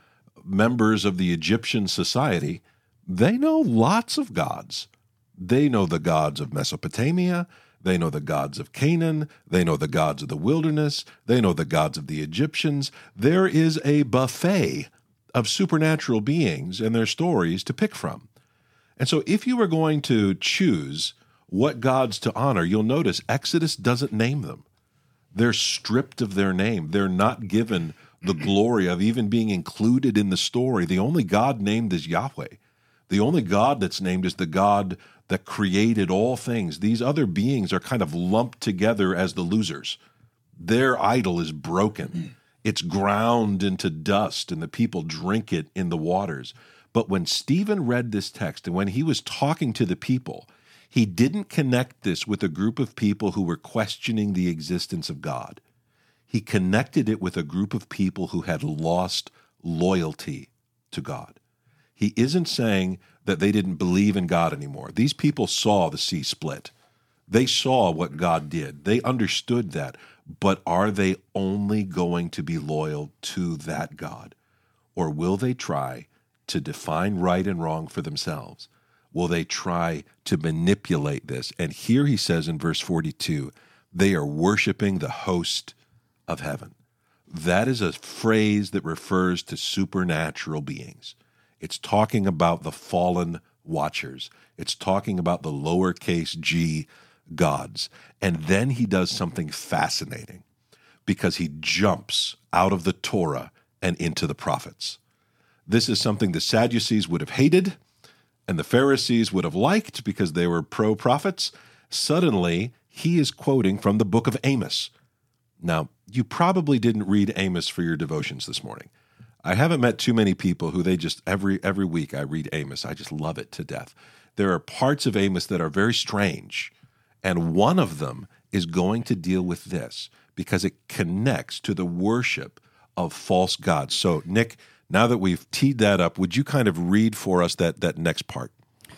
B: members of the Egyptian society, they know lots of gods. They know the gods of Mesopotamia. They know the gods of Canaan. They know the gods of the wilderness. They know the gods of the Egyptians. There is a buffet of supernatural beings and their stories to pick from. And so if you were going to choose what gods to honor, you'll notice Exodus doesn't name them. They're stripped of their name. They're not given the glory of even being included in the story. The only God named is Yahweh. The only God that's named is the God that created all things. These other beings are kind of lumped together as the losers. Their idol is broken. It's ground into dust, and the people drink it in the waters. But when Stephen read this text, and when he was talking to the people, he didn't connect this with a group of people who were questioning the existence of God. He connected it with a group of people who had lost loyalty to God. He isn't saying that they didn't believe in God anymore. These people saw the sea split. They saw what God did. They understood that. But are they only going to be loyal to that God? Or will they try to define right and wrong for themselves? Will they try to manipulate this? And here he says in verse 42, they are worshiping the host of heaven. That is a phrase that refers to supernatural beings. It's talking about the fallen watchers. It's talking about the lowercase g gods. And then he does something fascinating because he jumps out of the Torah and into the prophets. This is something the Sadducees would have hated and the Pharisees would have liked because they were pro-prophets. Suddenly, he is quoting from the book of Amos. Now, you probably didn't read Amos for your devotions this morning. I haven't met too many people who they just, every week I read Amos. I just love it to death. There are parts of Amos that are very strange, and one of them is going to deal with this because it connects to the worship of false gods. So, Nick, now that we've teed that up, would you kind of read for us that next part?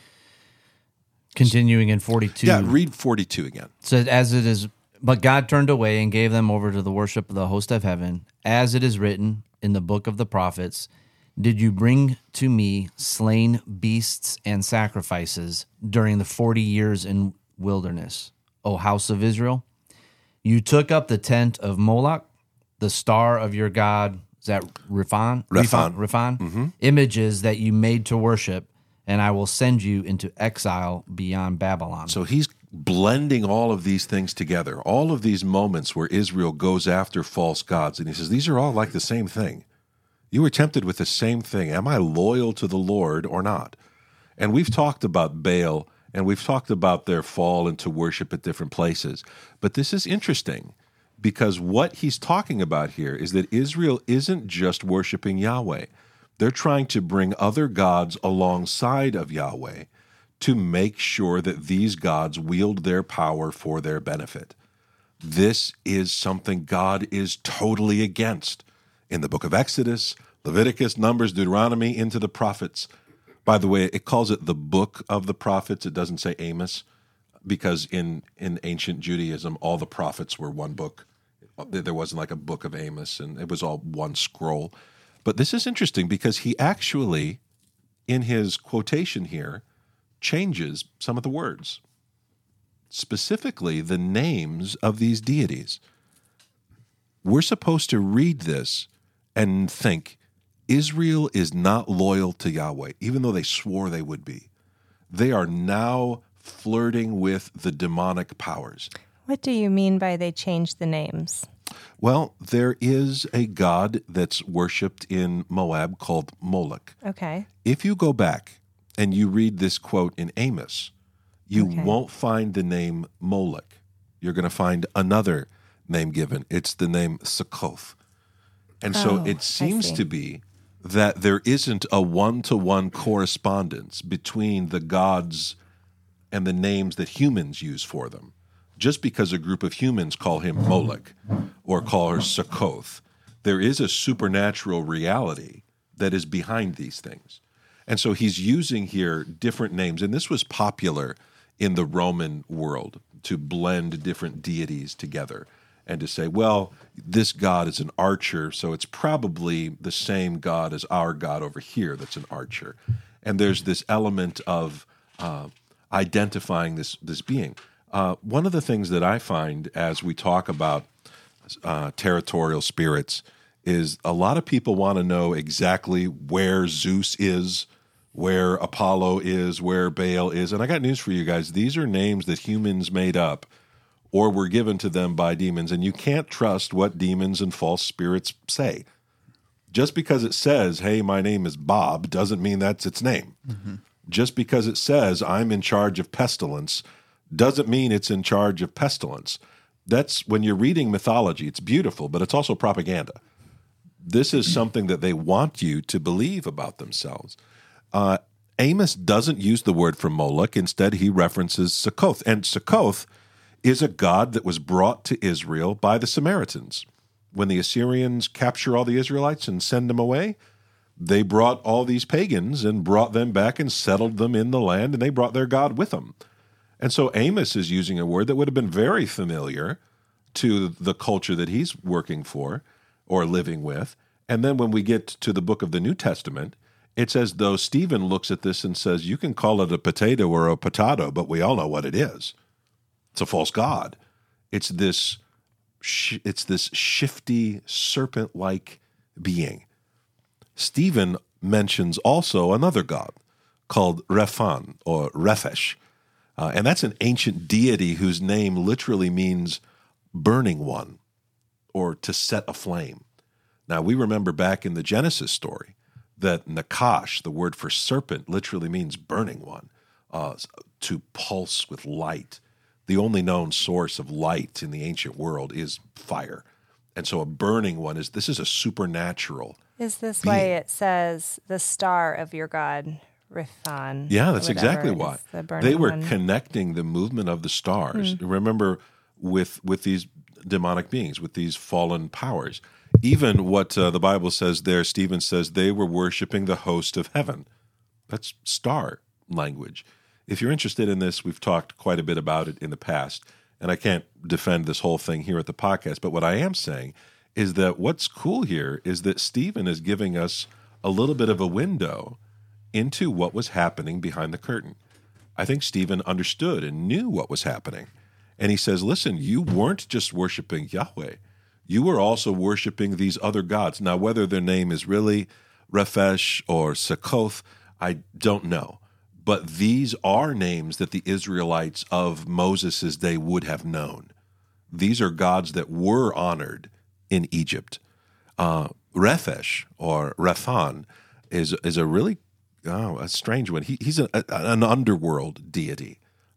H: Continuing in 42.
B: Yeah, read 42 again.
H: So as it is, but God turned away and gave them over to the worship of the host of heaven, as it is written in the book of the prophets, did you bring to me slain beasts and sacrifices during the 40 years in wilderness, O house of Israel? You took up the tent of Moloch, the star of your God. Is that Rephan?
B: Mm-hmm.
H: Images that you made to worship, and I will send you into exile beyond Babylon.
B: So he's blending all of these things together, all of these moments where Israel goes after false gods. And he says, these are all like the same thing. You were tempted with the same thing. Am I loyal to the Lord or not? And we've talked about Baal, and we've talked about their fall into worship at different places. But this is interesting because what he's talking about here is that Israel isn't just worshiping Yahweh. They're trying to bring other gods alongside of Yahweh to make sure that these gods wield their power for their benefit. This is something God is totally against. In the book of Exodus, Leviticus, Numbers, Deuteronomy, into the prophets. By the way, it calls it the book of the prophets. It doesn't say Amos, because in ancient Judaism, all the prophets were one book. There wasn't like a book of Amos, and it was all one scroll. But this is interesting because he actually, in his quotation here, changes some of the words, specifically the names of these deities. We're supposed to read this and think, Israel is not loyal to Yahweh, even though they swore they would be. They are now flirting with the demonic powers.
G: What do you mean by they changed the names?
B: Well, there is a god that's worshipped in Moab called Moloch.
G: Okay.
B: If you go back and you read this quote in Amos, you won't find the name Moloch. You're going to find another name given. It's the name Succoth. And so it seems to be that there isn't a one-to-one correspondence between the gods and the names that humans use for them. Just because a group of humans call him Moloch or call her Succoth, there is a supernatural reality that is behind these things. And so he's using here different names, and this was popular in the Roman world, to blend different deities together and to say, well, this god is an archer, so it's probably the same god as our god over here that's an archer. And there's this element of identifying this being. One of the things that I find as we talk about territorial spirits is a lot of people want to know exactly where Zeus is, where Apollo is, where Baal is. And I got news for you guys. These are names that humans made up or were given to them by demons, and you can't trust what demons and false spirits say. Just because it says, hey, my name is Bob, doesn't mean that's its name. Mm-hmm. Just because it says, I'm in charge of pestilence, doesn't mean it's in charge of pestilence. That's when you're reading mythology, it's beautiful, but it's also propaganda. This is something that they want you to believe about themselves. Amos doesn't use the word for Moloch. Instead, he references Succoth. And Succoth is a god that was brought to Israel by the Samaritans. When the Assyrians capture all the Israelites and send them away, they brought all these pagans and brought them back and settled them in the land, and they brought their god with them. And so Amos is using a word that would have been very familiar to the culture that he's working for or living with. And then when we get to the book of the New Testament, it's as though Stephen looks at this and says, you can call it a potato or a potato, but we all know what it is. It's a false god. It's this shifty, serpent-like being. Stephen mentions also another god called Rephan or Rephesh. And that's an ancient deity whose name literally means burning one or to set aflame. Now, we remember back in the Genesis story that Nakash, the word for serpent, literally means burning one, to pulse with light. The only known source of light in the ancient world is fire. And so a burning one is a supernatural
G: Is this
B: being.
G: why it says the star of your God, Rephan?
B: Yeah, that's exactly why. They were connecting the movement of the stars. Remember, with these demonic beings, with these fallen powers. Even what the Bible says there, Stephen says they were worshiping the host of heaven. That's star language. If you're interested in this, we've talked quite a bit about it in the past, and I can't defend this whole thing here at the podcast, but what I am saying is that what's cool here is that Stephen is giving us a little bit of a window into what was happening behind the curtain. I think Stephen understood and knew what was happening. And he says, listen, you weren't just worshiping Yahweh. You were also worshiping these other gods. Now, whether their name is really Rephesh or Succoth, I don't know. But these are names that the Israelites of Moses' day would have known. These are gods that were honored in Egypt. Rephesh or Rephan is a really a strange one. He's an underworld deity,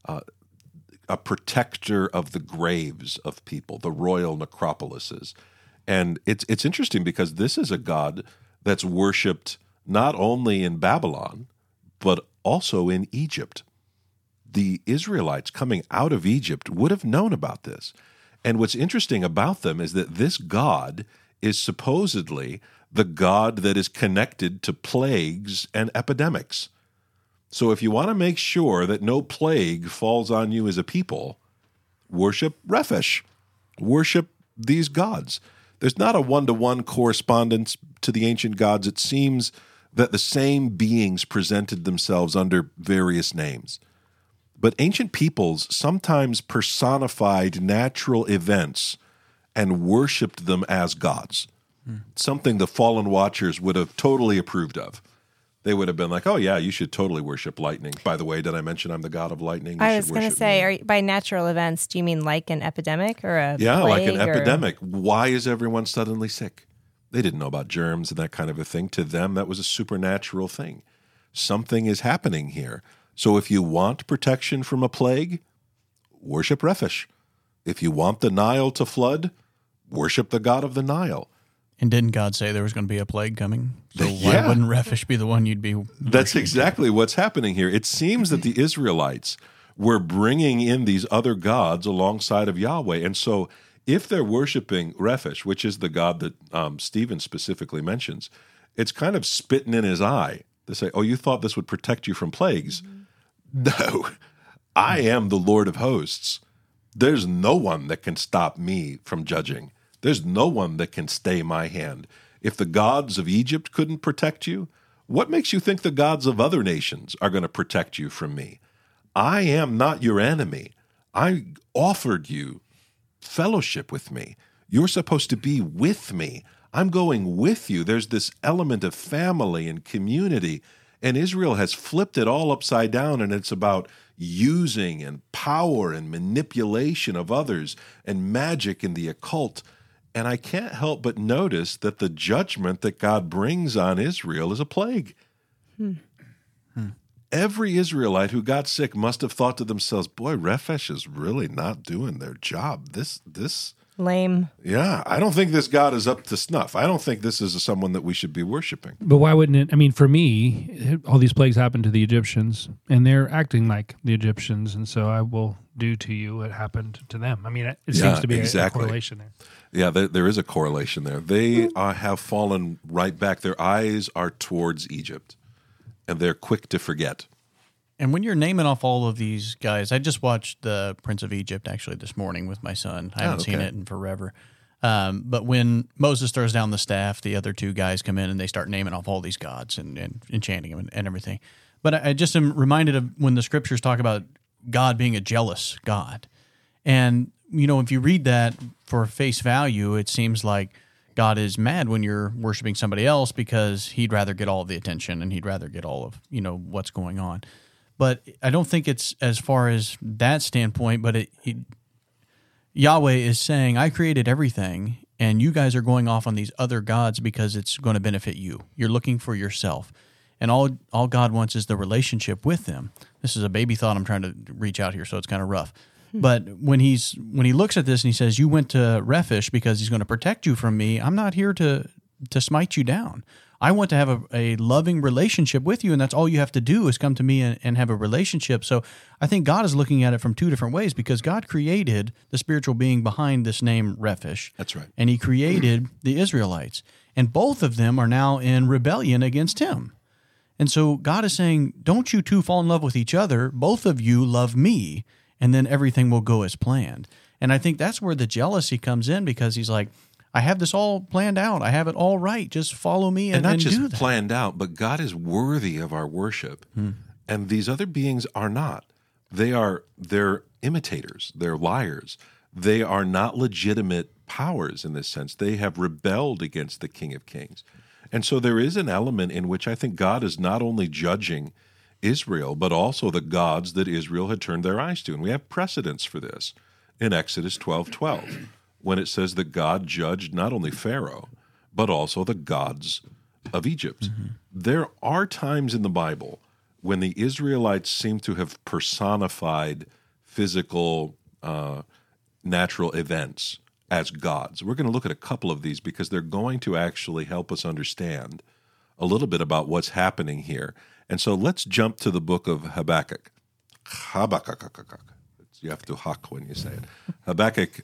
B: a protector of the graves of people, the royal necropolises. And it's interesting because this is a god that's worshipped not only in Babylon, but also in Egypt. The Israelites coming out of Egypt would have known about this. And what's interesting about them is that this god is supposedly the god that is connected to plagues and epidemics. So if you want to make sure that no plague falls on you as a people, worship Rephesh. Worship these gods. There's not a one-to-one correspondence to the ancient gods. It seems that the same beings presented themselves under various names. But ancient peoples sometimes personified natural events and worshipped them as gods, something the fallen watchers would have totally approved of. they would have been like, oh, yeah, you should totally worship lightning. By the way, did I mention I'm the god of lightning?
G: I was going to say, by natural events, do you mean like an epidemic or a
B: Yeah, like an
G: plague, or-
B: epidemic. Why is everyone suddenly sick? They didn't know about germs and that kind of a thing. To them, that was a supernatural thing. Something is happening here. So if you want protection from a plague, worship Rephish. If you want the Nile to flood, worship the god of the Nile.
D: And didn't God say there was going to be a plague coming? So why
B: Yeah.
D: wouldn't Rephish be the one you'd be worshiping?
B: That's exactly what's happening here. It seems that the Israelites were bringing in these other gods alongside of Yahweh. And so if they're worshiping Rephish, which is the god that Stephen specifically mentions, it's kind of spitting in his eye to say, oh, you thought this would protect you from plagues? No, I am the Lord of hosts. There's no one that can stop me from judging. There's no one that can stay my hand. If the gods of Egypt couldn't protect you, what makes you think the gods of other nations are going to protect you from me? I am not your enemy. I offered you fellowship with me. You're supposed to be with me. I'm going with you. There's this element of family and community, and Israel has flipped it all upside down, and it's about using and power and manipulation of others and magic and the occult. And I can't help but notice that the judgment that God brings on Israel is a plague. Every Israelite who got sick must have thought to themselves, boy, Rephish is really not doing their job. This,
G: lame.
B: yeah, I don't think this God is up to snuff. I don't think this is someone that we should be worshiping.
E: But why wouldn't it? I mean, for me, all these plagues happened to the Egyptians, and they're acting like the Egyptians, and so I will do to you what happened to them. I mean, it seems to be a correlation there.
B: Yeah, there is a correlation there. They have fallen right back. Their eyes are towards Egypt, and they're quick to forget.
D: And when you're naming off all of these guys, I just watched the Prince of Egypt actually this morning with my son. I haven't seen it in forever. But when Moses throws down the staff, the other two guys come in and they start naming off all these gods and enchanting them and everything. But I just am reminded of when the scriptures talk about God being a jealous God. And, you know, if you read that for face value, it seems like God is mad when you're worshiping somebody else because he'd rather get all of the attention and he'd rather get all of, you know, what's going on. But I don't think it's as far as that standpoint, but Yahweh is saying, I created everything, and you guys are going off on these other gods because it's going to benefit you. You're looking for yourself. And all God wants is the relationship with them. This is a baby thought I'm trying to reach out here, so it's kind of rough. But when he looks at this and he says, you went to Rephish because he's going to protect you from me, I'm not here to smite you down. I want to have a loving relationship with you, and that's all you have to do is come to me and have a relationship. So I think God is looking at it from two different ways because God created the spiritual being behind this name Rephish.
B: That's right.
D: And he created the Israelites. And both of them are now in rebellion against him. And so God is saying, don't you two fall in love with each other. Both of you love me, and then everything will go as planned. And I think that's where the jealousy comes in because he's like, I have this all planned out. I have it all right. Just follow me and
B: not
D: do
B: just
D: that.
B: planned out, but God is worthy of our worship. And these other beings are not. They're imitators. They're liars. They are not legitimate powers in this sense. They have rebelled against the King of Kings. And so there is an element in which I think God is not only judging Israel, but also the gods that Israel had turned their eyes to. And we have precedents for this in Exodus 12:12. When it says that God judged not only Pharaoh, but also the gods of Egypt. There are times in the Bible when the Israelites seem to have personified physical, natural events as gods. We're going to look at a couple of these because they're going to actually help us understand a little bit about what's happening here. And so let's jump to the book of Habakkuk. You have to hawk when you say it. Habakkuk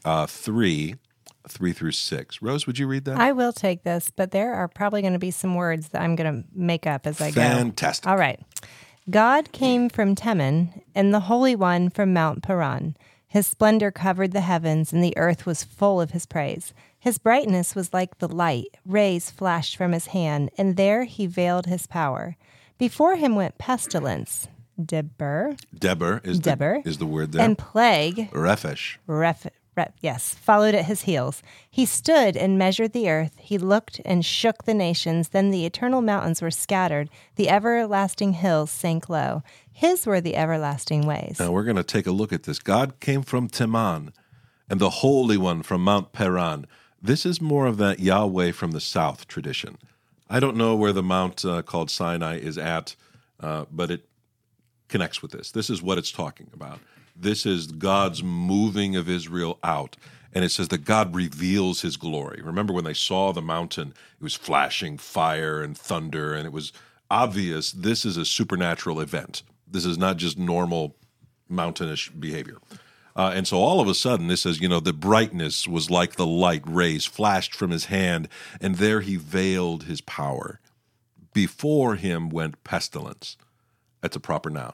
B: 3:3-6. Rose, would you read that?
G: I will take this, but there are probably going to be some words that I'm going to make up as I go.
B: Fantastic.
G: All right. God came from Teman, and the Holy One from Mount Paran. His splendor covered the heavens, and the earth was full of his praise. His brightness was like the light. Rays flashed from his hand, and there he veiled his power. Before him went pestilence. Deber
B: Deber is the word there.
G: and plague,
B: Rephish.
G: Rephish, followed at his heels. He stood and measured the earth. He looked and shook the nations. Then the eternal mountains were scattered. The everlasting hills sank low. His were the everlasting ways.
B: Now we're going to take a look at this. God came from Teman, and the Holy One from Mount Paran. This is more of that Yahweh from the south tradition. I don't know where the mount called Sinai is at, but it connects with this. This is what it's talking about. This is God's moving of Israel out. And it says that God reveals his glory. Remember when they saw the mountain, it was flashing fire and thunder, and it was obvious this is a supernatural event. This is not just normal mountainish behavior. And so all of a sudden, this says, the brightness was like the light rays flashed from his hand, and there he veiled his power. Before him went pestilence. That's a proper noun.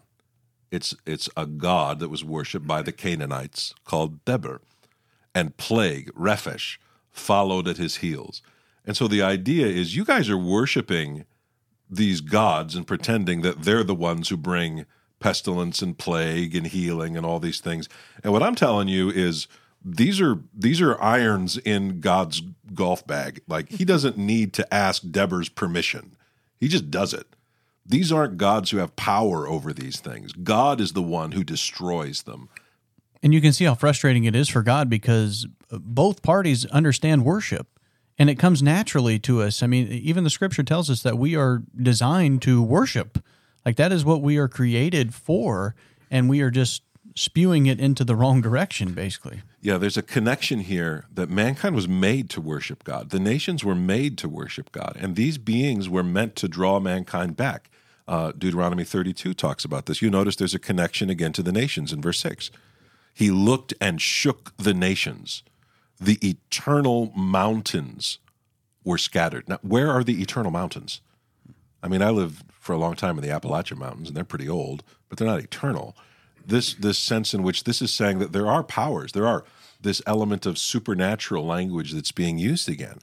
B: It's a god that was worshipped by the Canaanites called Deber. And plague, Rephesh, followed at his heels. And so the idea is you guys are worshiping these gods and pretending that they're the ones who bring pestilence and plague and healing and all these things. And what I'm telling you is these are irons in God's golf bag. Like, he doesn't need to ask Deborah's permission. He just does it. These aren't gods who have power over these things. God is the one who destroys them.
D: And you can see how frustrating it is for God because both parties understand worship, and it comes naturally to us. I mean, even the scripture tells us that we are designed to worship. Like, that is what we are created for, and we are just spewing it into the wrong direction, basically.
B: Yeah, there's a connection here that mankind was made to worship God. The nations were made to worship God, and these beings were meant to draw mankind back. Deuteronomy 32 talks about this. You notice there's a connection again to the nations in verse 6. He looked and shook the nations. The eternal mountains were scattered. Now, where are the eternal mountains? I mean, I lived for a long time in the Appalachian Mountains, and they're pretty old, but they're not eternal. This sense in which this is saying that there are powers, there are this element of supernatural language that's being used again.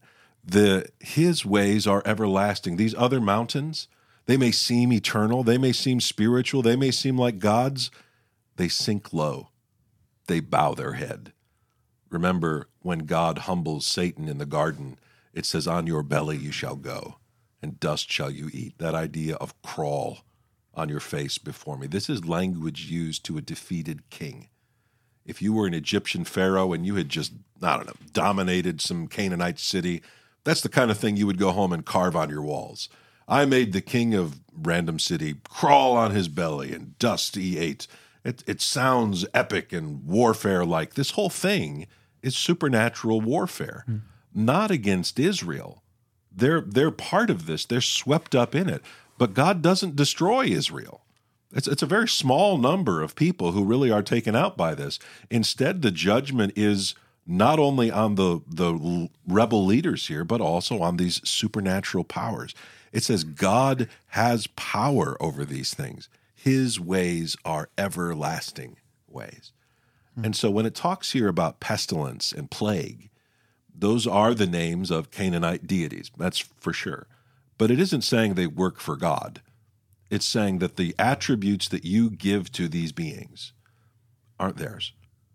B: His ways are everlasting. These other mountains, they may seem eternal, they may seem spiritual, they may seem like gods. They sink low. They bow their head. Remember, when God humbles Satan in the garden, it says, on your belly you shall go, and dust shall you eat. That idea of crawl on your face before me. This is language used to a defeated king. If you were an Egyptian pharaoh and you had just, dominated some Canaanite city, that's the kind of thing you would go home and carve on your walls. I made the king of random city crawl on his belly, and dust he ate. It sounds epic and warfare-like. This whole thing is supernatural warfare, not against Israel. They're part of this. They're swept up in it. But God doesn't destroy Israel. It's a very small number of people who really are taken out by this. Instead, the judgment is not only on the rebel leaders here, but also on these supernatural powers. It says God has power over these things. His ways are everlasting ways. And so when it talks here about pestilence and plague, those are the names of Canaanite deities. That's for sure. But it isn't saying they work for God. It's saying that the attributes that you give to these beings aren't theirs.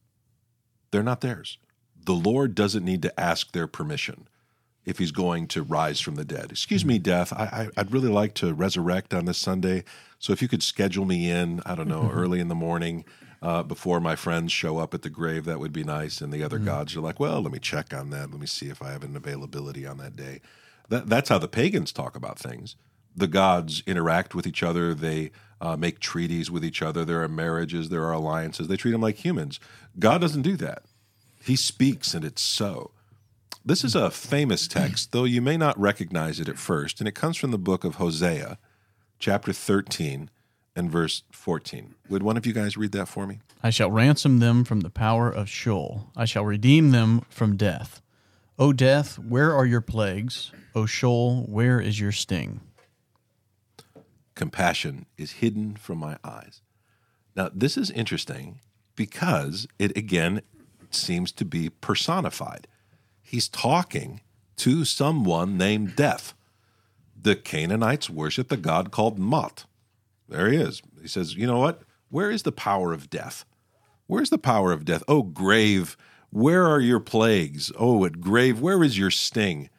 B: They're not theirs. The Lord doesn't need to ask their permission if he's going to rise from the dead. Excuse me, death, I'd really like to resurrect on this Sunday. So if you could schedule me in, early in the morning before my friends show up at the grave, that would be nice. And the other gods are like, well, let me check on that. Let me see if I have an availability on that day. That's how the pagans talk about things. The gods interact with each other. They make treaties with each other. There are marriages. There are alliances. They treat them like humans. God doesn't do that. He speaks, and it's so. This is a famous text, though you may not recognize it at first, and it comes from the book of Hosea, chapter 13 and verse 14. Would one of you guys read that for me?
D: I shall ransom them from the power of Sheol. I shall redeem them from death. O death, where are your plagues? O Sheol, where is your sting?
B: Compassion is hidden from my eyes. Now, this is interesting because it, again, seems to be personified. He's talking to someone named Death. The Canaanites worship the god called Mot. There he is. He says, you know what? Where is the power of death? Where's the power of death? Oh, grave, Where are your plagues? Oh, at grave, where is your sting?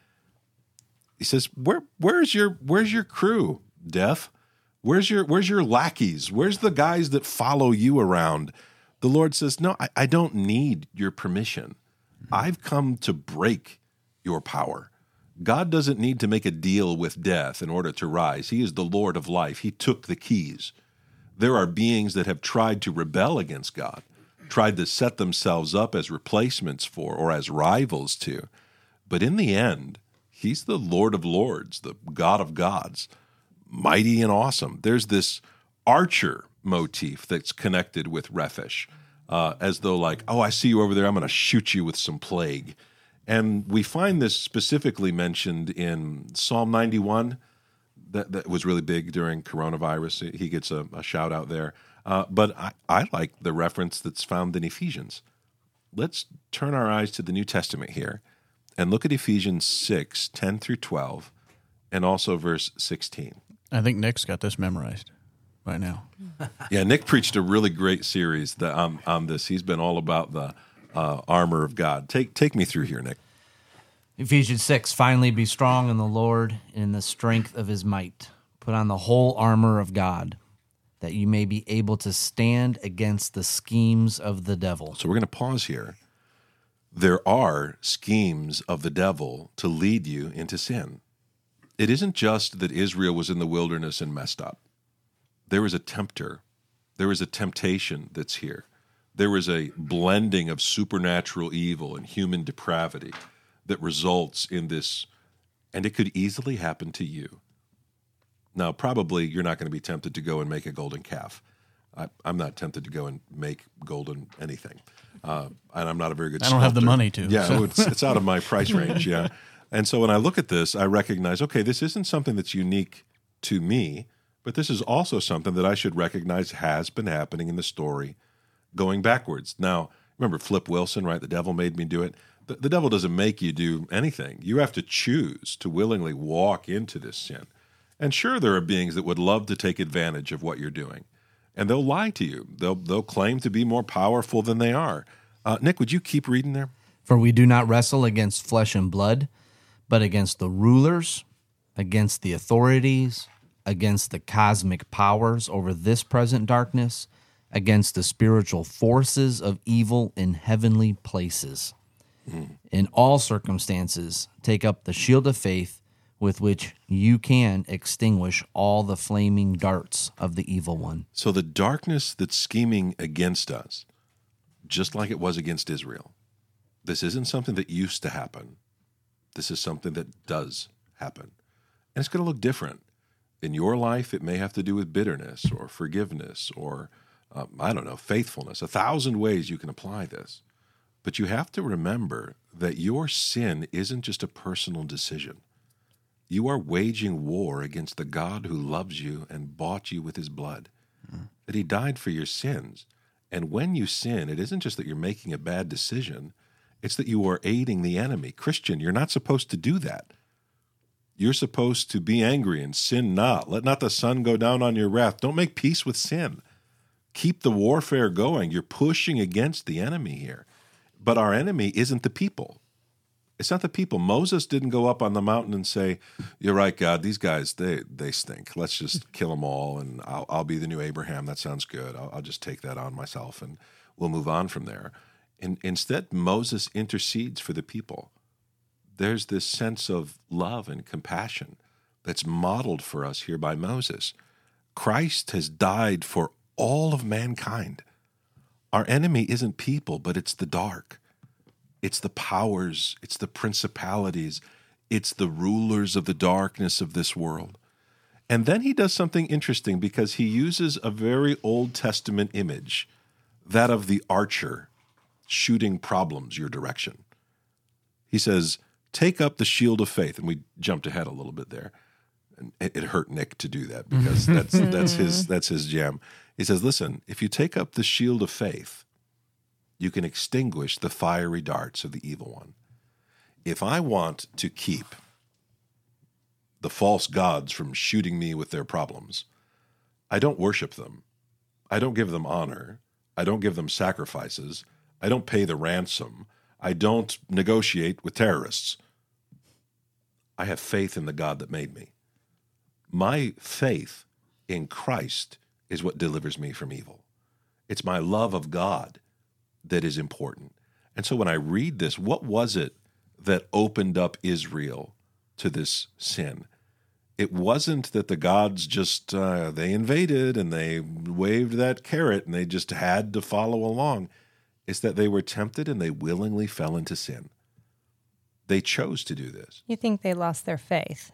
B: He says, where's your crew, death? Where's your lackeys? Where's the guys that follow you around? The Lord says, no, I don't need your permission. I've come to break your power. God doesn't need to make a deal with death in order to rise. He is the Lord of life. He took the keys. There are beings that have tried to rebel against God, tried to set themselves up as replacements for or as rivals to. But in the end, He's the Lord of lords, the God of gods, mighty and awesome. There's this archer motif that's connected with Rephish, as though like, oh, I see you over there, I'm going to shoot you with some plague. And we find this specifically mentioned in Psalm 91. That was really big during coronavirus. He gets a shout out there. But I like the reference that's found in Ephesians. Let's turn our eyes to the New Testament here and look at Ephesians 6, 10 through 12, and also verse 16.
D: I think Nick's got this memorized by now.
B: Yeah, Nick preached a really great series on this. He's been all about the armor of God. Take me through here, Nick.
H: Ephesians 6, finally be strong in the Lord and in the strength of his might. Put on the whole armor of God, that you may be able to stand against the schemes of the devil.
B: So we're going to pause here. There are schemes of the devil to lead you into sin. It isn't just that Israel was in the wilderness and messed up. There is a tempter. There is a temptation that's here. There is a blending of supernatural evil and human depravity that results in this, and it could easily happen to you. Now, probably you're not going to be tempted to go and make a golden calf. I'm not tempted to go and make golden anything. And I'm not a very good
D: I don't have the
B: sculptor.
D: money to.
B: Yeah,
D: so.
B: it's out of my price range, yeah. And so when I look at this, I recognize, okay, this isn't something that's unique to me, but this is also something that I should recognize has been happening in the story going backwards. Now, remember Flip Wilson, right? The devil made me do it. The devil doesn't make you do anything. You have to choose to willingly walk into this sin. And sure, there are beings that would love to take advantage of what you're doing. And they'll lie to you. They'll claim to be more powerful than they are. Nick, would you keep reading there?
H: For we do not wrestle against flesh and blood, but against the rulers, against the authorities, against the cosmic powers over this present darkness, against the spiritual forces of evil in heavenly places. In all circumstances, take up the shield of faith with which you can extinguish all the flaming darts of the evil one.
B: So the darkness that's scheming against us, just like it was against Israel, this isn't something that used to happen. This is something that does happen. And it's going to look different. In your life, it may have to do with bitterness or forgiveness or, faithfulness. 1,000 ways you can apply this. But you have to remember that your sin isn't just a personal decision. You are waging war against the God who loves you and bought you with his blood, that he died for your sins. And when you sin, it isn't just that you're making a bad decision, it's that you are aiding the enemy. Christian, you're not supposed to do that. You're supposed to be angry and sin not. Let not the sun go down on your wrath. Don't make peace with sin. Keep the warfare going. You're pushing against the enemy here. But our enemy isn't the people. It's not the people. Moses didn't go up on the mountain and say, you're right, God, these guys, they stink. Let's just kill them all, and I'll be the new Abraham. That sounds good. I'll just take that on myself, and we'll move on from there. And instead, Moses intercedes for the people. There's this sense of love and compassion that's modeled for us here by Moses. Christ has died for all of mankind. Our enemy isn't people, but it's the dark. It's the powers, it's the principalities, it's the rulers of the darkness of this world. And then he does something interesting because he uses a very Old Testament image, that of the archer shooting problems your direction. He says, take up the shield of faith. And we jumped ahead a little bit there. And it hurt Nick to do that because that's his jam. He says, listen, if you take up the shield of faith, you can extinguish the fiery darts of the evil one. If I want to keep the false gods from shooting me with their problems, I don't worship them. I don't give them honor. I don't give them sacrifices. I don't pay the ransom. I don't negotiate with terrorists. I have faith in the God that made me. My faith in Christ is what delivers me from evil. It's my love of God that is important. And so when I read this, what was it that opened up Israel to this sin? It wasn't that the gods just, they invaded and they waved that carrot and they just had to follow along. It's that they were tempted and they willingly fell into sin. They chose to do this.
G: You think they lost their faith?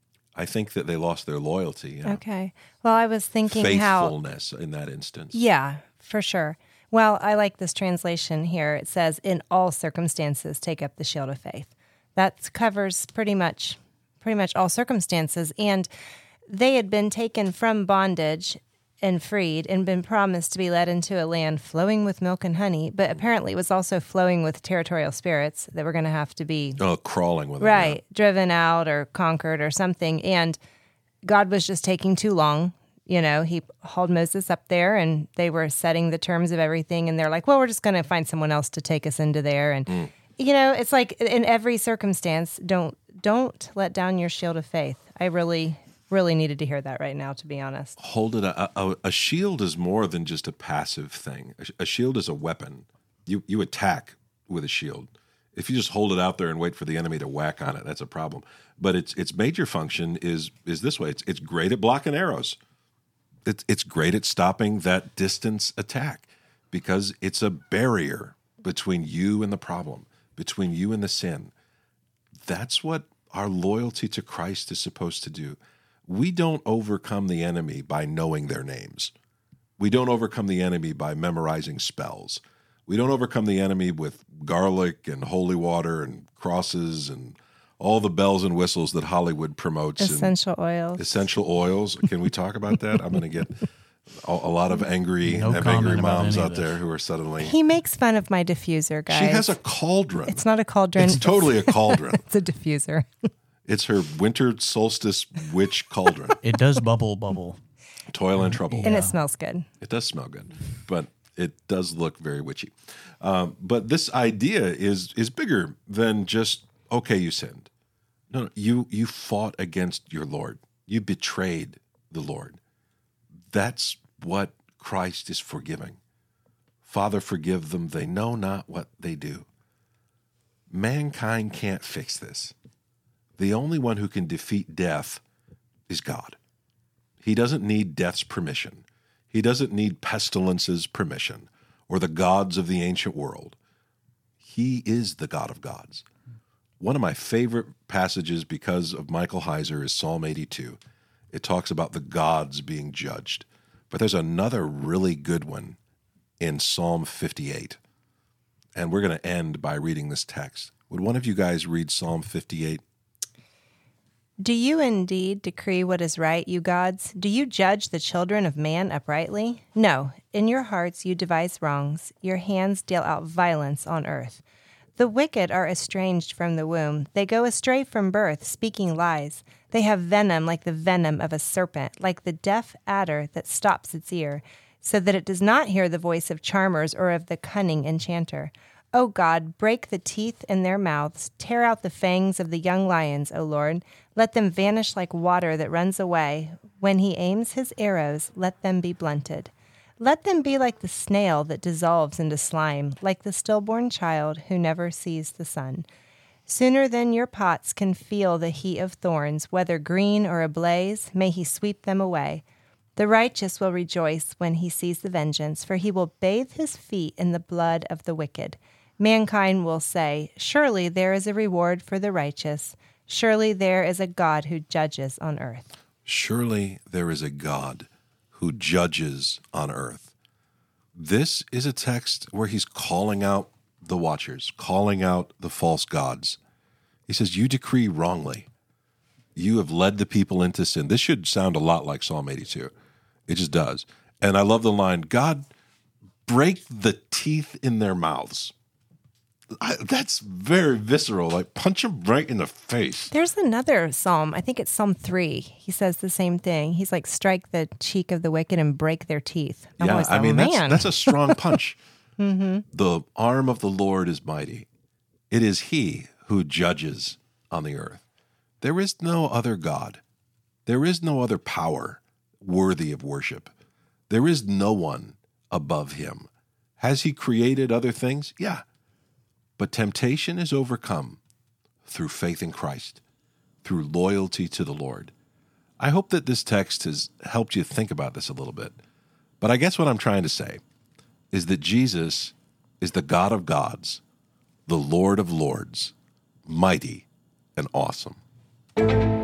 B: I think that they lost their loyalty. Yeah.
G: Okay. Well, I was thinking
B: faithfulness in that instance.
G: Yeah, for sure. Well, I like this translation here. It says, in all circumstances, take up the shield of faith. That covers pretty much all circumstances. And they had been taken from bondage and freed and been promised to be led into a land flowing with milk and honey, but apparently it was also flowing with territorial spirits that were going to have to be
B: crawling with them,
G: right, driven out or conquered or something. And God was just taking too long. You know, he hauled Moses up there and they were setting the terms of everything. And they're like, well, we're just going to find someone else to take us into there. And, you know, it's like in every circumstance, don't let down your shield of faith. I really needed to hear that right now, to be honest.
B: Hold it. A shield is more than just a passive thing. A shield is a weapon. You attack with a shield. If you just hold it out there and wait for the enemy to whack on it, that's a problem. But its major function is this way. It's great at blocking arrows. It's great at stopping that distance attack because it's a barrier between you and the problem, between you and the sin. That's what our loyalty to Christ is supposed to do. We don't overcome the enemy by knowing their names. We don't overcome the enemy by memorizing spells. We don't overcome the enemy with garlic and holy water and crosses and all the bells and whistles that Hollywood promotes.
G: Essential oils.
B: Essential oils. Can we talk about that? I'm going to get a lot of angry moms out there who are suddenly...
G: He makes fun of my diffuser, guys.
B: She has a cauldron.
G: It's not a cauldron.
B: It's totally a cauldron.
G: It's a diffuser.
B: It's her winter solstice witch cauldron.
D: It does bubble.
B: Toil and trouble.
G: And it smells good.
B: It does smell good, but it does look very witchy. But this idea is bigger than just, okay, you sinned. No, you fought against your Lord. You betrayed the Lord. That's what Christ is forgiving. Father, forgive them. They know not what they do. Mankind can't fix this. The only one who can defeat death is God. He doesn't need death's permission. He doesn't need pestilence's permission or the gods of the ancient world. He is the God of gods. One of my favorite passages because of Michael Heiser is Psalm 82. It talks about the gods being judged. But there's another really good one in Psalm 58. And we're going to end by reading this text. Would one of you guys read Psalm 58?
G: Do you indeed decree what is right, you gods? Do you judge the children of man uprightly? No, in your hearts you devise wrongs. Your hands deal out violence on earth. The wicked are estranged from the womb. They go astray from birth, speaking lies. They have venom like the venom of a serpent, like the deaf adder that stops its ear, so that it does not hear the voice of charmers or of the cunning enchanter. O God, break the teeth in their mouths. Tear out the fangs of the young lions, O Lord. Let them vanish like water that runs away. When he aims his arrows, let them be blunted. Let them be like the snail that dissolves into slime, like the stillborn child who never sees the sun. Sooner than your pots can feel the heat of thorns, whether green or ablaze, may he sweep them away. The righteous will rejoice when he sees the vengeance, for he will bathe his feet in the blood of the wicked. Mankind will say, surely there is a reward for the righteous. Surely there is a God who judges on earth.
B: Surely there is a God who judges on earth. This is a text where he's calling out the watchers, calling out the false gods. He says, you decree wrongly. You have led the people into sin. This should sound a lot like Psalm 82. It just does. And I love the line, God, break the teeth in their mouths. That's very visceral, like punch them right in the face.
G: There's another psalm, I think it's Psalm 3. He says the same thing. He's like, strike the cheek of the wicked and break their teeth.
B: That's a strong punch. Mm-hmm. The arm of the Lord is mighty. It is he who judges on the earth. There is no other God. There is no other power worthy of worship. There is no one above him. Has he created other things? Yeah. But temptation is overcome through faith in Christ, through loyalty to the Lord. I hope that this text has helped you think about this a little bit. But I guess what I'm trying to say is that Jesus is the God of gods, the Lord of lords, mighty and awesome.